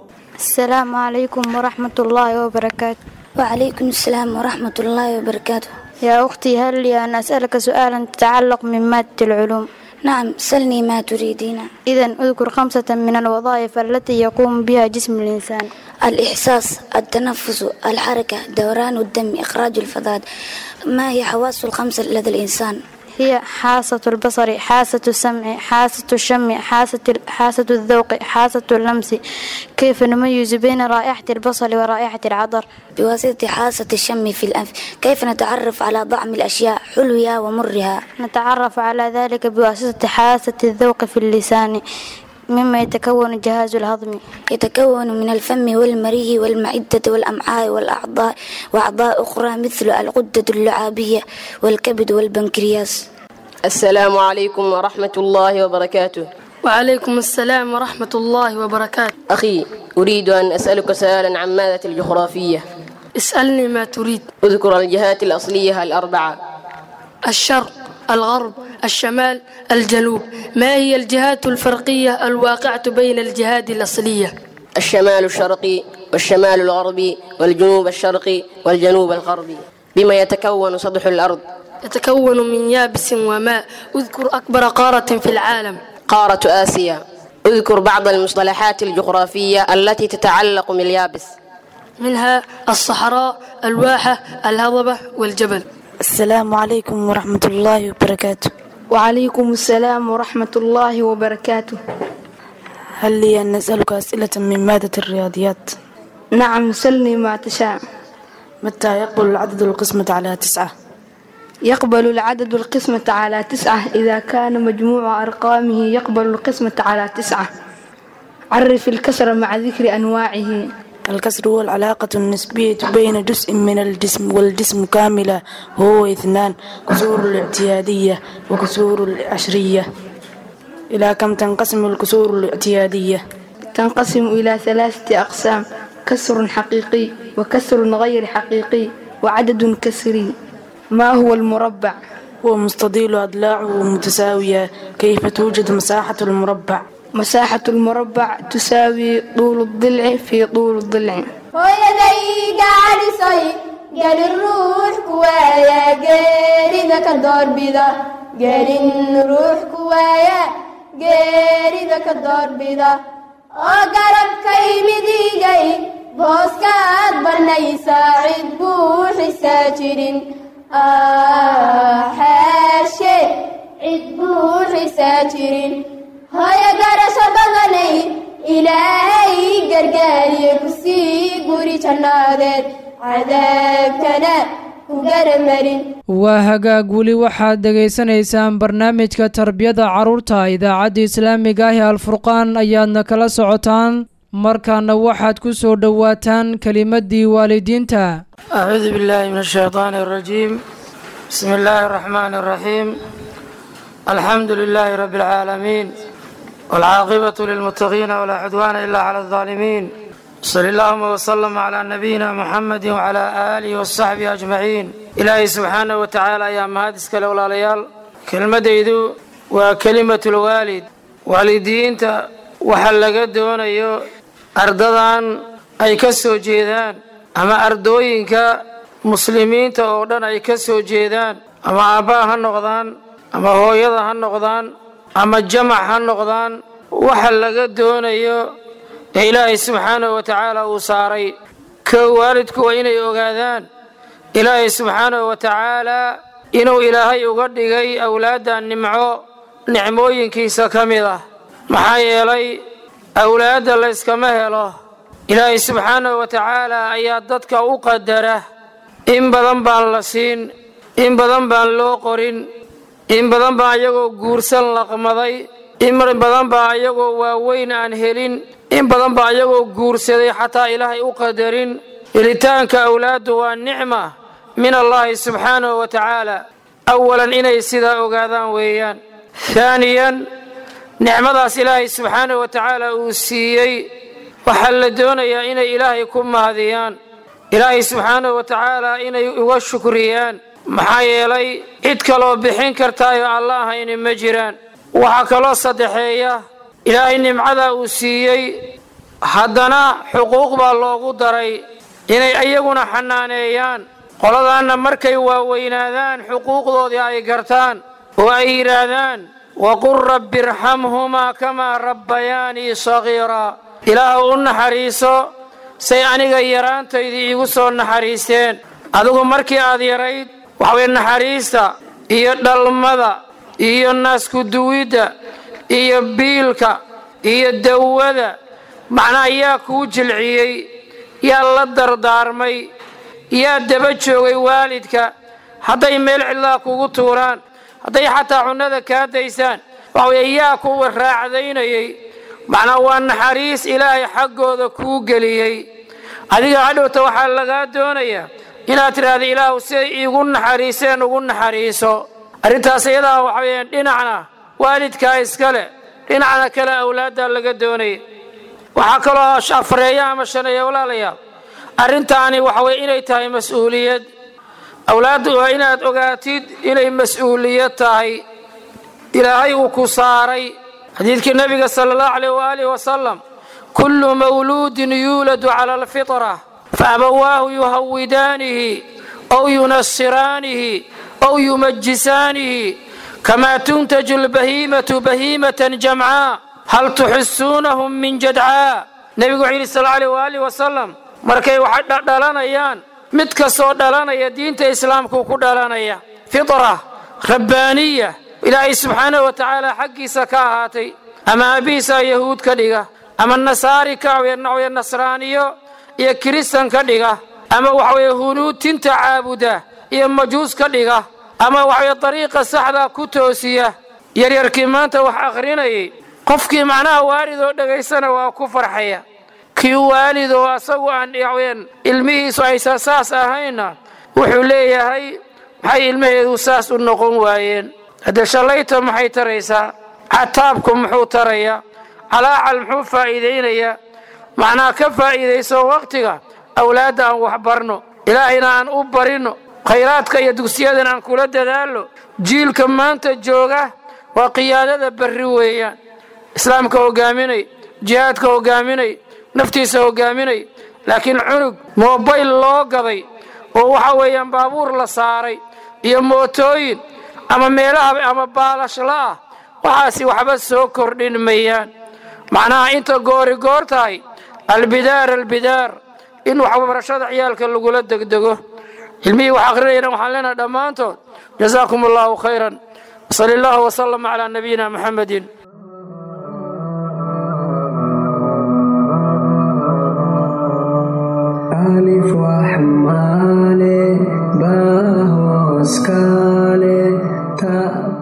السلام عليكم ورحمة الله وبركاته. وعليكم السلام ورحمة الله وبركاته. يا أختي هل لي أن أسألك سؤالا تتعلق من مادة العلوم؟ نعم سلني ما تريدين. إذن أذكر خمسة من الوظائف التي يقوم بها جسم الإنسان. الإحساس، التنفس، الحركة، دوران الدم، إخراج الفضلات. ما هي حواس الخمسة لدى الإنسان؟ هي حاسة البصر، حاسة السمع، حاسة الشم، حاسة حاسة الذوق، حاسة اللمس. كيف نميز بين رائحة البصل ورائحة العطر؟ بواسطة حاسة الشم في الأنف. كيف نتعرف على طعم الأشياء حلوها ومرها؟ نتعرف على ذلك بواسطة حاسة الذوق في اللسان. مما يتكون الجهاز الهضمي؟ يتكون من الفم والمريء والمعدة والأمعاء والأعضاء وأعضاء أخرى مثل الغدة اللعابية والكبد والبنكرياس. السلام عليكم ورحمة الله وبركاته. وعليكم السلام ورحمة الله وبركاته. أخي أريد أن أسألك سؤالا عن مادة الجغرافية. اسألني ما تريد. اذكر الجهات الأصلية الأربعة. الشرق، الغرب، الشمال، الجنوب. ما هي الجهات الفرقية الواقعة بين الجهات الأصلية؟ الشمال الشرقي والشمال الغربي والجنوب الشرقي والجنوب الغربي. بما يتكون سطح الأرض؟ يتكون من يابس وماء. اذكر أكبر قارة في العالم. قارة آسيا. اذكر بعض المصطلحات الجغرافية التي تتعلق باليابس. منها الصحراء الواحة الهضبة والجبل. السلام عليكم ورحمة الله وبركاته. وعليكم السلام ورحمة الله وبركاته. هل لي أن نسألك أسئلة من مادة الرياضيات؟ نعم، سلني ما تشاء. متى يقبل العدد القسمة على تسعة؟ يقبل العدد القسمة على تسعة إذا كان مجموع أرقامه يقبل القسمة على تسعة. عرف الكسر مع ذكر أنواعه. الكسر هو العلاقة النسبية بين جزء من الجسم والجسم كاملة، وهو اثنان: كسور الاعتيادية وكسور العشرية. إلى كم تنقسم الكسور الاعتيادية؟ تنقسم إلى ثلاثة أقسام: كسر حقيقي وكسر غير حقيقي وعدد كسري. ما هو المربع؟ هو مستطيل أضلاعه متساوية. كيف توجد مساحة المربع؟ مساحة المربع تساوي طول الضلع في طول الضلع. hooyaday gaadhisay gelin ruux kuwaaya geerida ka doorbida gelin ruux kuwaaya geerida ka doorbida oo garabkay midigay booskaad banaysaa cid buuxisaa jirin xeeshe cid buuxisaa jirin hooyo garasho badanay ilaahay gargaariye ku sii guri jannaadeed cadaabkana ku garamarin. waa hagaag weli waxaad dhegaysanaysaan barnaamijka tarbiyada carruurta idaacadda islaamiga ah ee alfurqaan ayaadna kala socotaan. markaana waxaad ku soo dhowaataan kelimadii waalidiinta. acuudu billaahi min ashaytaani arajiim. bismi illaahi araxmaani araxiim. alxamdu lilaahi rabbi alcaalamiin. والعاقبة للمتقين ولا عدوان إلا على الظالمين. صلى اللهم وسلم على نبينا محمد وعلى آله وصحبه أجمعين. إلهي سبحانه وتعالى يا مهادس كالأولى ليال كلمة يدو وكلمة الوالد والدين وحلقت دون أيو أرددان أي كسو جيدان أما أردوين كمسلمين تأودان أي كسو جيدان أما أباها النقضان أما هو يضها النقضان ama jamac ha noqdaan waxa laga doonayo ee ilaahay subxaanahu wa tacaala uu saaray. ka waalidku waa inay ogaadaan ilaahay subxaanahu wa tacaala inuu ilaahay uga dhigay awlaadda nimco nicmooyinkiisa ka mid ah. maxaa yeelay awlaadda layskama helo. ilaahay subxaanahu wa tacaala ayaa dadka u qadara. in badan baan la siin, in badan baan loo qorin, in badan baa ayagoo guursan laqmaday, in badan baa ayagoo waaweyn aan helin, in badan baa ayagoo guursaday xataa ilaahay u qadarin. helitaanka awlaaddu waa nicma min allaahi subxaanahu wa tacaala. awalan inay sidaa ogaadaan weeyaan. haaniyan nicmadaas ilaahay subxaanahu wa tacaala uu siiyey waxaa la doonayaa inay ilaahay ku mahadiyaan, ilaahay subxaanahu wa tacaala inay uga shukriyaan. maxaa yeelay cid kaloo bixin kartaayoo alla ahayni ma jiraan. waxaa kaloo saddexeeya ilaahay nimcadaa uu siiyey haddana xuquuq baa loogu daray inay iyaguna xanaaneeyaan. qoladaanna markay waaweynaadaan xuquuqdoodii ay gartaan oo ay yidhaahdaan waqul rabbi irxamhumaa kamaa rabbayaanii sagiiraa. ilaah u naxariiso say aniga yaraantaydii iigu soo naxariisteen. adigu markii aad yarayd waxaweye naxariista iyo dhalmada iyo naaskuduwidda iyo biilka iyo dawada macnaa yaa kuu jilciyey, yaa la dardaarmay, yaa daba joogay waalidka. hadday meel cidlaa kugu tuuraan, hadday xataa cunnada kaa daysaan, waxaweye yaa kuwa raacdaynayey. macnaa waa naxariis ilaahay xaggooda kuu geliyey. adiga hadhowta waxaa lagaa doonayaa inaad tidhaahda ilaahu siday iigu naxariiseen ugu naxariiso. arrintaas iyadaa waxa weyaan dhinacna waalidkaa iskale, dhinacna kale awlaaddaa laga doonaya. waxaa kaloo afreeya ama shaneeya walaalayaal arrintaani waxa weye inay tahay mas-uuliyad. awlaaddu waa inaad ogaatid inay mas-uuliyad tahay ilaahay uu ku saaray. xadiidkii nabiga sala allahu calayh waaalih wasalam kullu mawluudin yuuladu cala alfitra فأبواه يهودانه أو ينصرانه أو يمجسانه كما تنتج البهيمة بهيمة جمعاء هل تحسونهم من جدعاء. نبي صلى الله عليه وآله وسلم markay wax dhalanayaan mid kastoo dhalanaya diinta islaamku ku dhalanaya fitra rabbaaniya ilaahay subxaanahu wa tacaala xaggiisa ka ahaatay ama aabihiisa yahuud ka dhiga ama nasaari ka weye nasraaniyo iyo kiristan ka dhiga ama waxaweye hunuutinta caabuda iyo majuus ka dhiga ama waxaweye dariiqa saxda ku toosiya yaryarkii maanta wax akhrinayay qofkii macnaha waalidoo dhegaysana waa ku farxaya kii waalidoo asagu aan dhicween ilmihiisu aysan saas ahayna wuxuu leeyahay maxay ilmaheedu saas u noqon waayeen hadda shalayta maxay taraysaa cataabku muxuu tarayaa calaacal muxuu faa'iidaynayaa macnaha ka faa'iidayso waqtiga awlaadda aan wax barno ilaahayna aan u barino khayraadka iyo dugsiyadana aan kula dadaalno jiilka maanta jooga waa qiyaadada barri weeyaan islaamka hogaaminay jihaadka hogaaminay naftiisa hogaaminay laakiin cunug mobayl loo gaday oo waxa weeyaan baabuur la saaray iyo mootooyin ama meelaha ama baalashla ah waxaasi waxba soo kordhin mayaan macnaha inta goori goor tahay albidaar albidaar in waxbarashada ciyaalka lagula degdego ilmihii wax akhrinayana waxaan leenahay dhammaantood jazaakum allahu khayran sali allahu wasalam calaa nabiyina muxamedin alif waxmaale bahoskale ta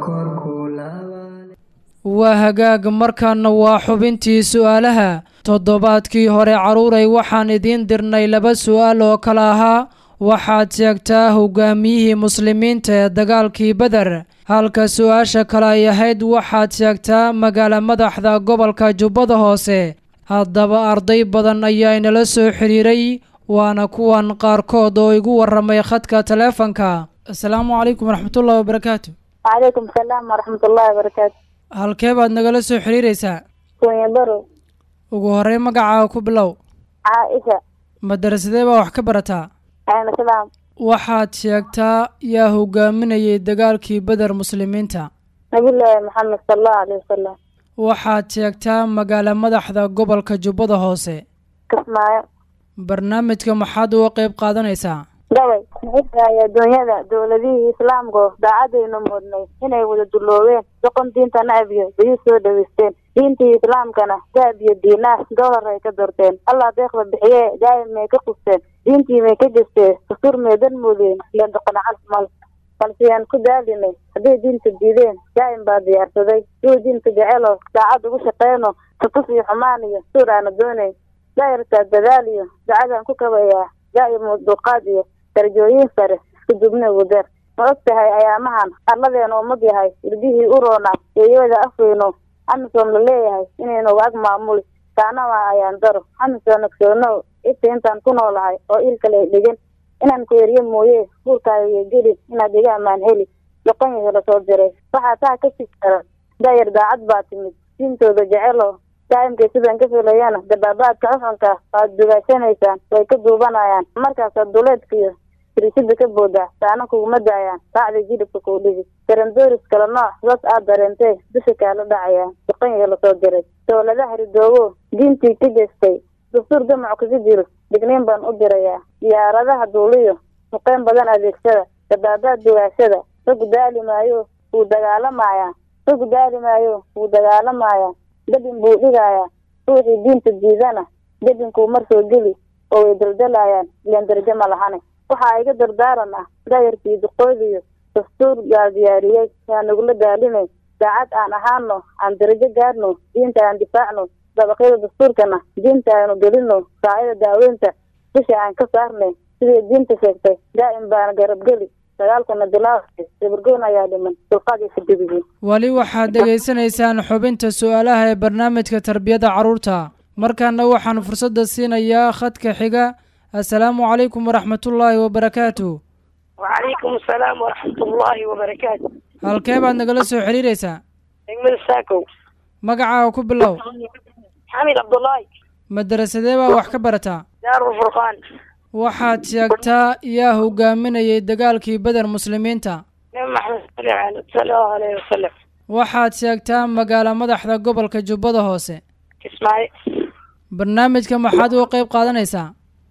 waa hagaag markaana waa xubintii su'aalaha toddobaadkii hore carruuray waxaan idiin dirnay laba su'aal oo kale ahaa waxaad sheegtaa hogaamiyihii muslimiinta ee dagaalkii beder halka su'aasha kale ay ahayd waxaad sheegtaa magaalo madaxda gobolka jubbada hoose haddaba arday badan ayaa inala soo xiriiray waana kuwan qaarkood oo igu warramay khadka taleefanka assalaamu calaykum waraxmatullahi wabarakaatu wacalaykum asalaam waraxmatullahi wabarakaatu halkee baad nagala soo xiriiraysaa kunyabaro ugu horey magacaaga ku bilow caaisha madarasadee baa wax ka barataa aynaslaam waxaad sheegtaa yaa hogaaminayay dagaalkii beder muslimiinta nabiyullaahi maxamed sallallahu alayhi wasallam waxaad sheegtaa magaalo madaxda gobolka jubbada hoose kismaayo barnaamijka maxaad uga qayb qaadanaysaa gabay maxay adduunyada dowladihii islaamku daacadaynu moodnay inay wada duloobeen doqon diinta nacbiyo bayuu soo dhaweysteen diintii islaamkana daab iyo diinaar doolar ay ka dorteen allah deeqda bixiyee daa'im may ka qusteen diintii may ka jestee dastuur meedan moodeen leen doqon calmal balse yaan ku daalinay hadday diinta diideen daa'im baa diyaarsaday suu diinta jecelo daacad ugu shaqeyno tatus iyo xumaan iyo suur aana doonayn daayartaa dadaal iyo dacadaan ku kabayaa daa'im dulqaad iyo darajooyin sare isku dubna wadeer ma og tahay ayaamahan arladeena umad yahay irbihii u roonaa eeyada afweyno xamisoon la leeyahay inaynu ag maamuli kaanama ayaan daro xamisoo nagsoonow inta intaan ku noolahay oo il kale dhigan inaan ku yeryo mooye buurkaaga gelin inaad iga ammaan heli doqon yahay lasoo diray waxaa taa ka sii kara daayar daacad baa timid diintooda jecelo daa'imkay sidaan ka filayana dabaabaadka xuxunka waad dugaashanaysaan way ka duubanayaan markaasaad duleedka iyo tirisida ka boodaa saana kuguma daayaan raacda jilibka kuu dhigi darandooris kala nooc saas aad dareentee dusha kaala dhacayaan doqonyaga lasoo diray dowladaha ridoogo diintii ka jeestay dastuur damac kaga jiro digniin baan u dirayaa diyaaradaha duuliyo muqeyn badan adeegsada dabaabaad dugaashada ragu daali maayo wuu dagaalamayaa ragu daali maayo wuu dagaalamayaa dabin buu dhigayaa ruuxii diinta diidana dabinkuu mar soo geli oo way daldalayaan ilaan darajo ma lahane waxaa iga dardaaran ah daayarkii duqoodiyo dastuur gaa diyaariyey yaa nagula daalinay daacad aan ahaano aan darajo gaarno diinta aan difaacno dabaqyada dastuurkana diinta aanu gelino saacida daaweynta bisha aan ka saarnay sidii diinta sheegtay daa'im baana garabgeli dagaalkana bilaabay sabargoon ayaa dhiman dulqaadiisa dibigii wali waxaad dhegaysanaysaan xubinta su'aalaha ee barnaamijka tarbiyada carruurta markaana waxaan fursadda siinayaa khadka xiga assalaamu calaykum waraxmatullaahi wabarakaatu wacalaykum asalaam waraxmatullaahi wabarakaatu halkee baad nagala soo xiriiraysaa degmada saakow magacaaga ku bilow xamid cabdullaahi madarasadee baa wax ka barataa daarulfurqaan waxaad sheegtaa yaa hogaaminayay dagaalkii beder muslimiinta nabi maxamed sallallahu alayhi wasallam waxaad sheegtaa magaalo madaxda gobolka jubbada hoose kismaayo barnaamijka maxaad uga qayb qaadanaysaa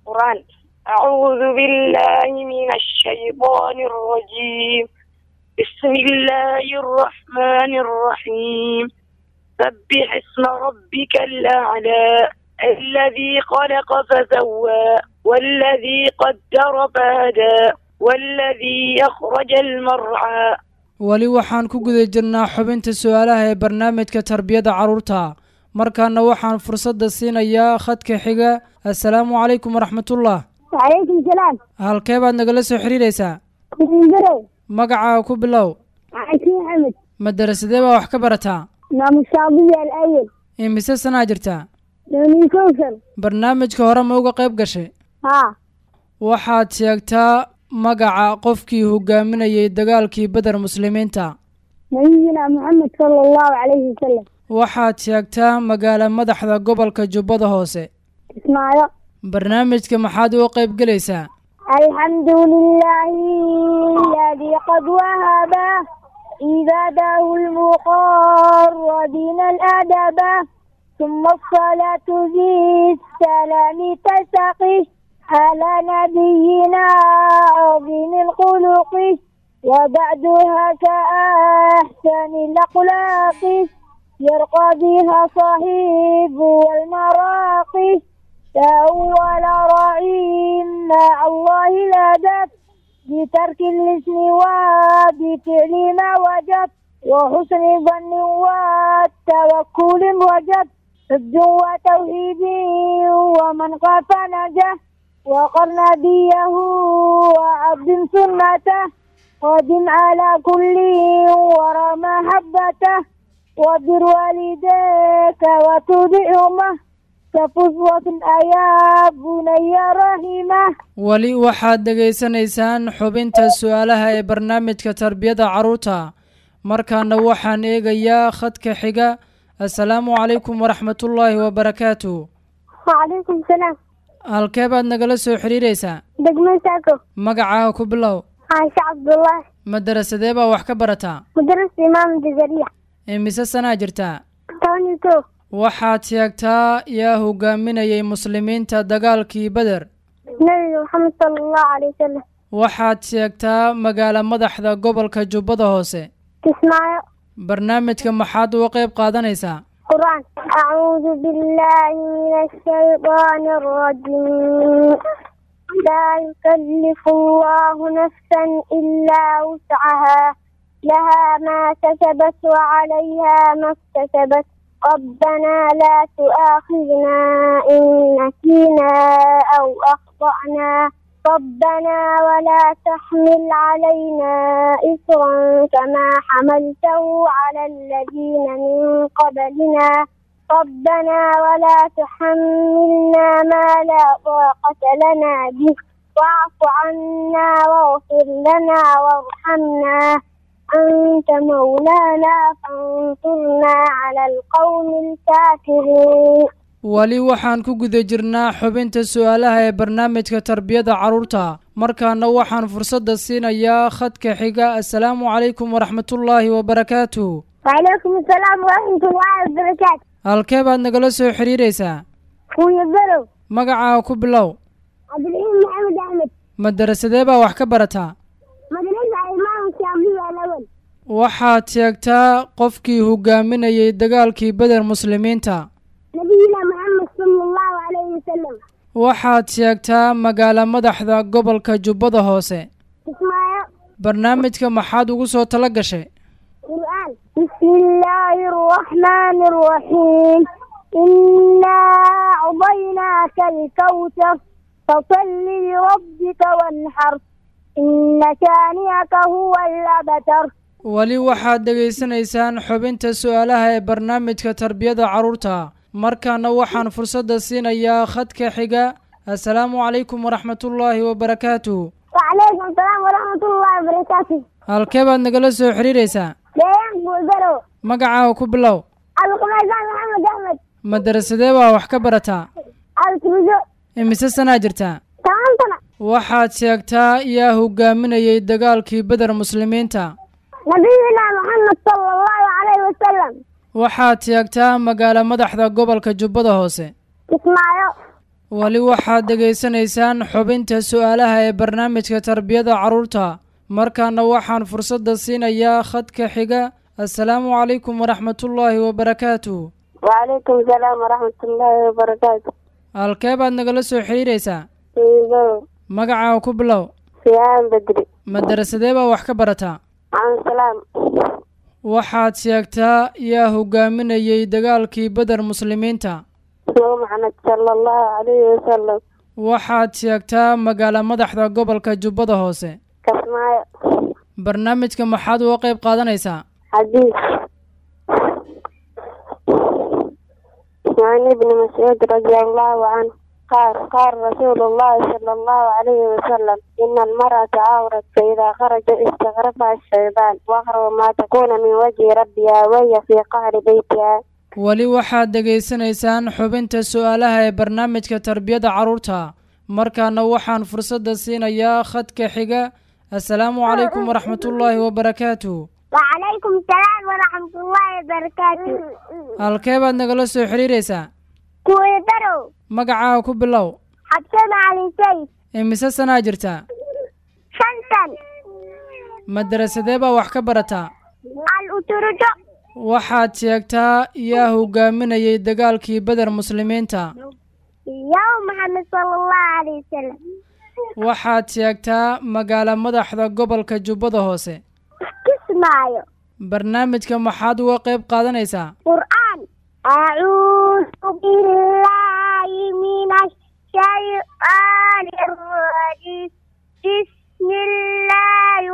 قرآن أعوذ بالله من الشيطان الرجيم بسم الله الرحمن الرحيم سبح اسم ربك الأعلى الذي خلق فسوى والذي قدر فهدى والذي أخرج المرعى. wali waxaan ku guda jirnaa xubinta su'aalaha ee barnaamijka tarbiyada carruurta markaana waxaan fursadda siinayaa khadka xiga. assalaamu calaykum waraxmatullah. وعليكم السلام. halkee baad nagala soo xiriiraysaa? كنجرو. magacaaga ku bilow. عايشين محمد. madarasadee baa wax ka barataa? نام الشعبية الأول. imise sanaa jirtaa? نامي كوثر. barnaamijka hore ma uga qayb gashay? ها. waxaad sheegtaa magaca qofkii hogaaminayay dagaalkii badar muslimiinta. نبينا محمد صلى الله عليه وسلم. waxaad sheegtaa magaalo madaxda gobolka jubbada hoose. اسماعيل. barnaamijka maxaad uga qayb gelaysaa? الحمد لله الذي قد وهب عباده المقربين الأدب ثم الصلاة بالسلام تسقي على نبينا عظيم الخلق وبعدها كأحسن الأخلاق يرقى بها صاحب والمراقي تأول رعيم مع الله الأدب بترك الاسم وبفعل ما وجب وحسن ظن والتوكل وجب حب وتوحيد ومن خاف نجا وقر نبيه وعبد سنته قدم على كل ورى محبته وبر والديك وتطعهما تفوز يا بني رحمه. wali waxaad dhegaysanaysaan xubinta su'aalaha ee barnaamijka tarbiyada carruurta markaana waxaan eegayaa khadka xiga. assalaamu calaykum waraxmatullaahi wabarakaatu. وعليكم السلام. halkee baad nagala soo xiriiraysaa? دقمة ساكو. magacaaga ku bilow. عائشة عبد الله. madarasadee baa wax ka barataa? مدرسة إمام الجزرية. imise sanaa jirtaa? توني تو. waxaad sheegtaa yaa hogaaminayay muslimiinta dagaalkii beder? نبي محمد صلى الله عليه وسلم. waxaad sheegtaa magaalo madaxda gobolka jubbada hoose. اسماعيل. barnaamijka maxaad uga qayb qaadanaysaa? قرآن. أعوذ بالله من الشيطان الرجيم لا يكلف الله نفسا إلا وسعها لها ما كسبت وعليها ما اكتسبت ربنا لا تؤاخذنا إن نسينا أو أخطأنا ربنا ولا تحمل علينا إصرا كما حملته على الذين من قبلنا ربنا ولا تحملنا ما لا طاقة لنا به واعف عنا واغفر لنا وارحمنا أنت مولانا فانصرنا على القوم الكافرين. wali waxaan ku guda jirnaa xubinta su'aalaha ee barnaamijka tarbiyada carruurta markaana waxaan fursadda siinayaa khadka xiga. assalaamu calaykum waraxmatullaahi wabarakaatu. وعليكم السلام ورحمة الله وبركاته. halkee baad nagala soo xiriiraysaa? خويا بلو. magacaaga ku bilow. عبد الرحيم محمد أحمد. madarasadee baa wax ka barataa? مدرسة إمام الشعبية الأول. waxaad sheegtaa qofkii hogaaminayay dagaalkii beder muslimiinta. نبينا محمد صلى الله عليه وسلم. waxaad sheegtaa magaalo madaxda gobolka jubbada hoose. اسماعيل. barnaamijka maxaad ugu soo tala gashay? قرآن. بسم الله الرحمن الرحيم إنا أعطيناك الكوثر فصل لربك وانحر إن شانئك هو الأبتر. wali waxaad dhegaysanaysaan xubinta su'aalaha ee barnaamijka tarbiyada carruurta markaana waxaan fursadda siinayaa khadka xiga. assalaamu calaykum waraxmatullaahi wabarakaatu. وعليكم السلام ورحمة الله وبركاته. halkee baad nagala soo xiriiraysaa? ديان بولدرو. magacaaga ku bilow. القميصان محمد أحمد. madarasadee baa wax ka barataa? الكبزو. imise sanaa jirtaa? تمام سنة. waxaad sheegtaa yaa hogaaminayay dagaalkii beder muslimiinta. نبينا محمد صلى الله عليه وسلم. waxaad sheegtaa magaalo madaxda gobolka jubbada hoose. اسماعيل. wali waxaad dhegaysanaysaan xubinta su'aalaha ee barnaamijka tarbiyada carruurta markaana waxaan fursadda siinayaa khadka xiga assalaamu calaykum waraxmatullaahi wabarakaatuh. وعليكم السلام ورحمة الله وبركاته. halkee baad nagala soo xiriiraysaa? Iibow. magacaaga ku bilow. Siyaan Badri. madarasadee baa wax ka barataa? Aan salaam. waxaad sheegtaa yaa hogaaminayay dagaalkii badar muslimiinta? Nabi Maxamed sallallahu alayhi wasallam. waxaad sheegtaa magaalo madaxda gobolka jubbada hoose? Kismaayo. barnaamijka maxaad uga qayb qaadanaysaa? حديث عن ابن مسعود رضي الله عنه قال قال رسول الله صلى الله عليه وسلم إن المرأة عورة فإذا خرج استغرقها الشيطان وأقرب ما تكون من وجه ربها وهي في قعر بيتها. weli waxaad dhegaysanaysaan xubinta su'aalaha ee barnaamijka tarbiyada carruurta markaana waxaan fursadda siinayaa khadka xiga assalaamu calaykum waraxmatullaahi wabarakaatuh. وعليكم السلام ورحمة الله وبركاته. halkee baad nagala soo xiriiraysaa? كوي درو. magacaaga ku bilow. حبسان علي سيف. imise sanaa jirtaa? شنسن. madarasadee baa wax ka barataa? الأترجو. waxaad sheegtaa yaa hogaaminayay dagaalkii badar muslimiinta? يوم محمد صلى الله عليه وسلم. waxaad sheegtaa magaalo madaxda gobolka jubbada hoose? كسمايو. barnaamijka maxaad uga qayb qaadanaysaa? قرآن. أعوذ بالله من الشيطان الرجيم. بسم الله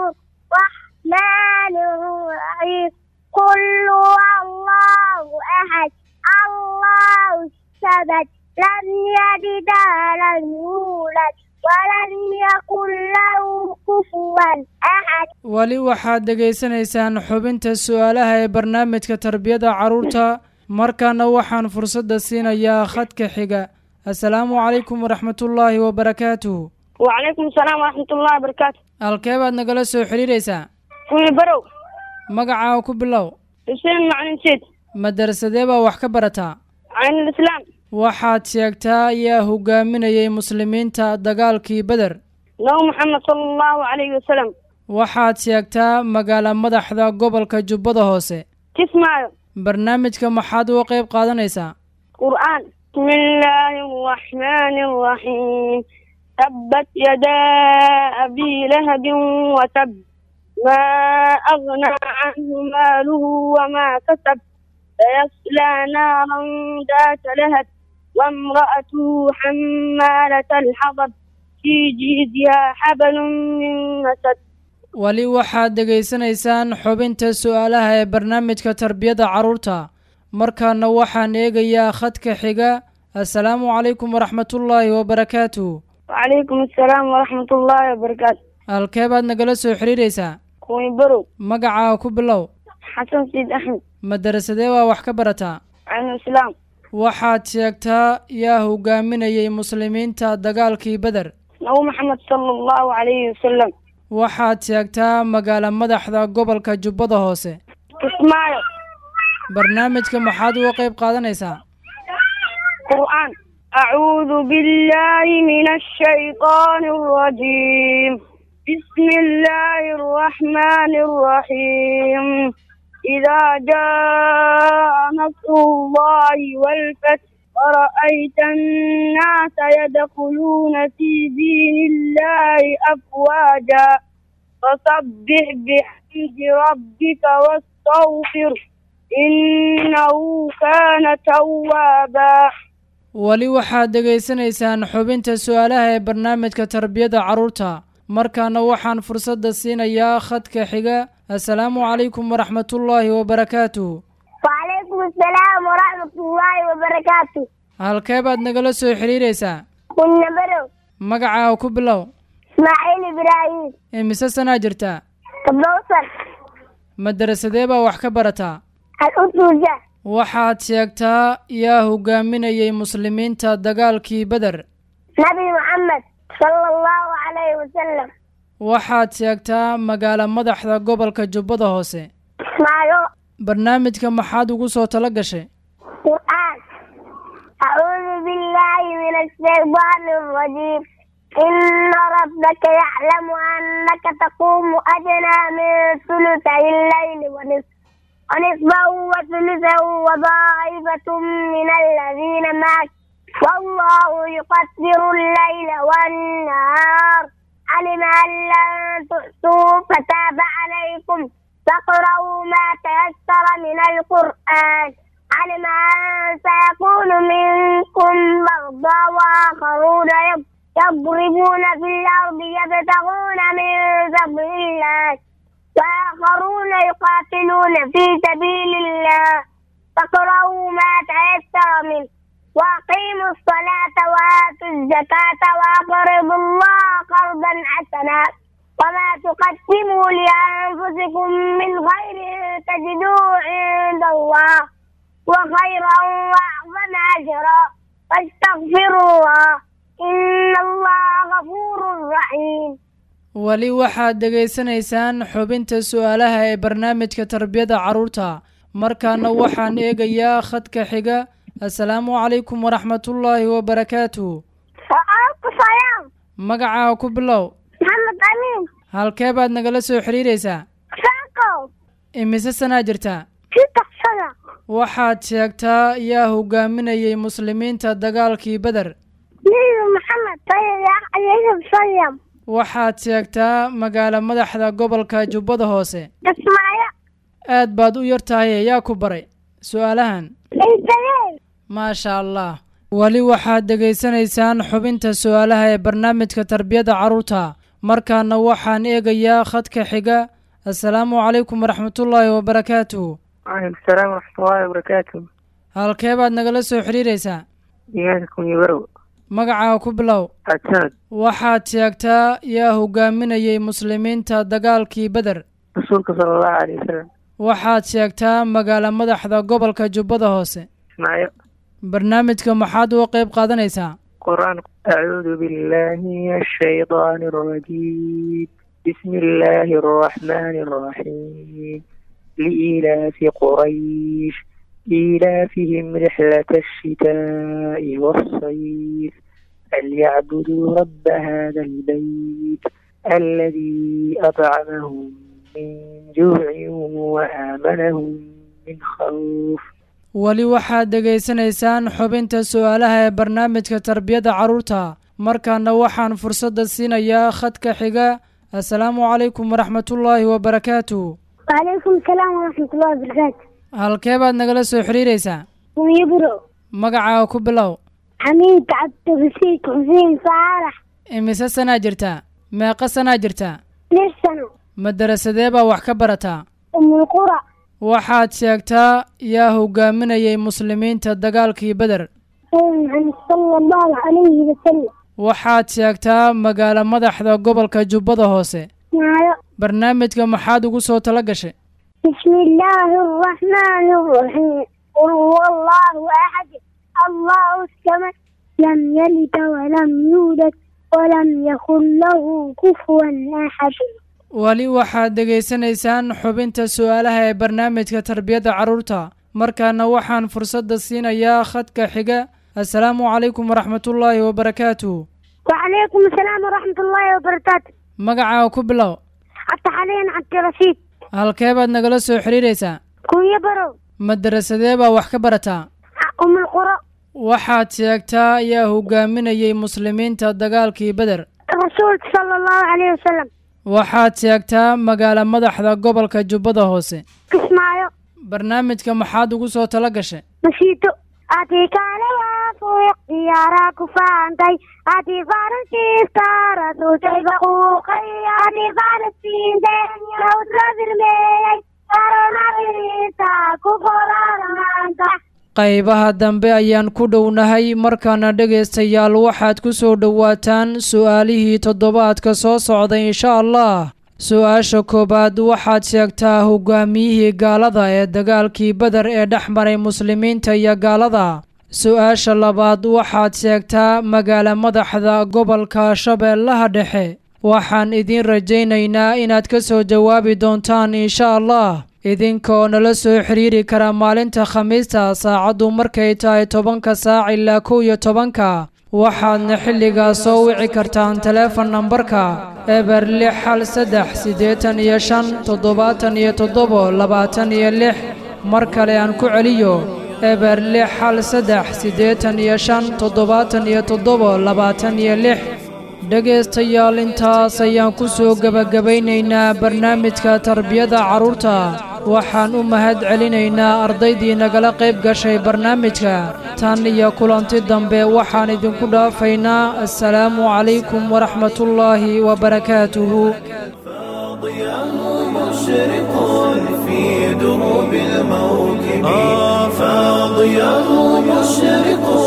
الرحمن الرحيم. قل هو الله أحد الله الصمد لم يلد ولم يولد ولم يكن له كفوا أحد. weli waxaad dhegaysanaysaan xubinta su'aalaha ee barnaamijka tarbiyada carruurta markaana waxaan fursadda siinayaa khadka xiga assalaamu calaykum waraxmatullaahi wabarakaatuh. وعليكم السلام ورحمة الله وبركاته. halkee baad nagala soo xiriiraysaa? كوي برو. magacaaga ku bilow. حسين معلم سيد. madarasadee baa wax ka barataa? عين الإسلام. waxaad sheegtaa yaa hogaaminayay muslimiinta dagaalkii badar? نبي محمد صلى الله عليه وسلم. waxaad sheegtaa magaalo madaxda gobolka jubbada hoose? كسمايو. barnaamijka maxaad uga qayb qaadanaysaa? قرآن. بسم الله الرحمن الرحيم. تبت يدا أبي لهب وتب ما أغنى عنه ماله وما كسب سيصلى نارا ذات لهب وامرأته حمالة الحطب في جيدها حبل من مسد. weli waxaad dhegaysanaysaan xubinta su'aalaha ee barnaamijka tarbiyada carruurta markaana waxaan eegayaa khadka xiga assalaamu calaykum waraxmatullaahi wabarakaatuh. وعليكم السلام ورحمة الله وبركاته. halkee baad nagala soo xiriiraysaa? كوي برو. magacaaga ku bilow. حسن سيد أحمد. madarasadee baa wax ka barataa? عين الإسلام. waxaad sheegtaa yaa hogaaminayay muslimiinta dagaalkii badar? نبي محمد صلى الله عليه وسلم. waxaad sheegtaa magaalo madaxda gobolka jubbada hoose? كسمايو. barnaamijka maxaad uga qayb qaadanaysaa? قرآن. أعوذ بالله من الشيطان الرجيم. بسم الله الرحمن الرحيم. إذا جاء نصر الله والفتح ورأيت الناس يدخلون في دين الله أفواجا فسبح بحمد ربك واستغفر إنه كان توابا. weli waxaad dhegaysanaysaan xubinta su'aalaha ee barnaamijka tarbiyada carruurta markaana waxaan fursadda siinayaa khadka xiga assalaamu calaykum waraxmatullaahi wabarakaatuh. وعليكم السلام ورحمة الله وبركاته. halkee baad nagala soo xiriiraysaa? كنا برو. magacaaga ku bilow. إسماعيل إبراهيم. imise sanaa jirtaa? تبوصل. madarasadee baa wax ka barataa? الأترجة. waxaad sheegtaa yaa hogaaminayay muslimiinta dagaalkii badar? نبي محمد صلى الله عليه وسلم. waxaad sheegtaa magaalo madaxda gobolka jubbada hoose? كسمايو. barnaamijka maxaad ugu soo tala gashay? قرآن. أعوذ بالله من الشيطان الرجيم إن ربك يعلم أنك تقوم أدنى من ثلثي الليل ونصف ونصفه وثلثه وطائفة من الذين معك والله يقدر الليل والنهار علم أن لن تحصوا فتاب عليكم فاقرؤوا ما تيسر من القرآن علم أن سيكون منكم مرضى وآخرون يضربون في الأرض يبتغون من فضل الله وآخرون يقاتلون في سبيل الله فاقرؤوا ما تيسر منه وأقيموا الصلاة وآتوا الزكاة وأقرضوا الله قرضا حسنا وما تقدموا لأنفسكم من خير تجدوه عند الله وخيرا وأعظم أجرا واستغفروها إن الله غفور رحيم. weli waxaad dhegaysanaysaan xubinta su'aalaha ee barnaamijka tarbiyada carruurta markaana waxaan eegayaa khadka xiga. assalaamu calaykum waraxmatullaahi wabarakaatuh. waalaikum salaam. magacaa ku bilow. maxamed amiin. halkee baad nagala soo xiriiraysaa? saako. imise sanaa jirtaa? saddex sana. waxaad sheegtaa yaa hogaaminayay muslimiinta dagaalkii beder? nebi maxamed alayhi salaam. waxaad sheegtaa magaalo madaxda gobolka jubbada hoose? kismaayo. aad baad u yar tahay yaa ku baray su'aalahan? maasha allah. weli waxaad dhegaysanaysaan xubinta su'aalaha ee barnaamijka tarbiyada carruurta markaana waxaan eegayaa khadka xiga. assalaamu calaykum waraxmatullaahi wabarakaatuh. waalaikum salaam waraxmatullaahi wabarakaatuh. halkee baad nagala soo xiriiraysaa? deegaanka kunyibarow. magacaa ku bilow. ajaad. waxaad sheegtaa yaa hogaaminayay muslimiinta dagaalkii beder? rasuulka sala allahu alayhi wasalam. waxaad sheegtaa magaalo madaxda gobolka jubbada hoose? kismaayo. barnaamijka maxaad uga qayb qaadanaysaa? qur'aan. acuudu billahi min ashaydaani arajiim bismi illaahi arraxmaani arraxiim liilaafi quraysh إيلافهم رحلة الشتاء والصيف فليعبدوا رب هذا البيت الذي أطعمهم من جوع وآمنهم من خوف. weli waxaad dhegaysanaysaan xubinta su'aalaha ee barnaamijka tarbiyada carruurta markaana waxaan fursadda siinayaa khadka xiga. assalaamu calaykum waraxmatullaahi wabarakaatuh. waalaikum salaam waraxmatullahi wabarakaatu. halkee baad nagala soo xiriiraysaa? kunyibarow. magacaa ku bilow. xamiid cabdirasiid xuseen saalax. imise sanaa jirtaa? meeqa sanaa jirtaa? lix sano. madarasadee baa wax ka barataa? umulqura. waxaad sheegtaa yaa hogaaminayay muslimiinta dagaalkii beder? nabi maxamed sala allahu calayhi wasalam. waxaad sheegtaa magaalo madaxda gobolka jubbada hoose? maayo. barnaamijka maxaad ugu soo tala gashay? بسم الله الرحمن الرحيم قل هو الله أحد الله الصمد لم يلد ولم يولد ولم يكن له كفوا أحد. weli waxaad dhegaysanaysaan xubinta su'aalaha ee barnaamijka tarbiyada carruurta markaana waxaan fursadda siinayaa khadka xiga. assalaamu calaykum waraxmatullaahi wabarakaatuh. وعليكم السلام ورحمة الله وبركاته. magacaa ku bilow. cabdixaliin cabdirasiid. halkee baad nagala soo xiriiraysaa? kunyibarow. madarasadee baa wax ka barataa? umulqura. waxaad sheegtaa yaa hogaaminayay muslimiinta dagaalkii beder? rasuulka sala allahu calayhi wasalam. waxaad sheegtaa magaalo madaxda gobolka jubbada hoose? kismaayo. barnaamijka maxaad ugu soo tala gashay? mashiito. adikaalayaafuu ikhtiyaara ku faantay adii faransiistaara suutay baquuqay adii faransiinteen yawdradirmeeyey aronariisa ku qorarmaanta. qaybaha dambe ayaan ku dhownahay markaana dhegaystayaal waxaad ku soo dhowaataan su'aalihii toddobaadka soo socday insha allah. su-aasha koowaad waxaad sheegtaa hogaamiyihii gaalada ee dagaalkii beder ee dhex maray muslimiinta iyo gaalada. su-aasha labaad waxaad sheegtaa magaalo madaxda gobolka shabeellaha dhexe. waxaan idiin rajaynaynaa inaad ka soo jawaabi doontaan insha allah. idinkoo nala soo xiriiri kara maalinta khamiista saacaddu markay tahay tobanka saac ilaa kow iyo tobanka waxaadna xilligaa soo wici kartaan taleefon nambarka eber lix hal saddex siddeetan iyo shan toddobaatan iyo toddobo labaatan iyo lix mar kale aan ku celiyo eber lix hal saddex siddeetan iyo shan toddobaatan iyo toddobo labaatan iyo lix dhegaystayaal intaas ayaan ku soo gebagabaynaynaa barnaamijka tarbiyada carruurta waxaan u mahad celinaynaa ardaydii nagala qayb gashay barnaamijka tan iyo kulanti dambe waxaan idinku dhaafaynaa assalaamu calaykum waraxmatullaahi wabarakaatuhu مشرق في دروب الموكب فاضياه مشرق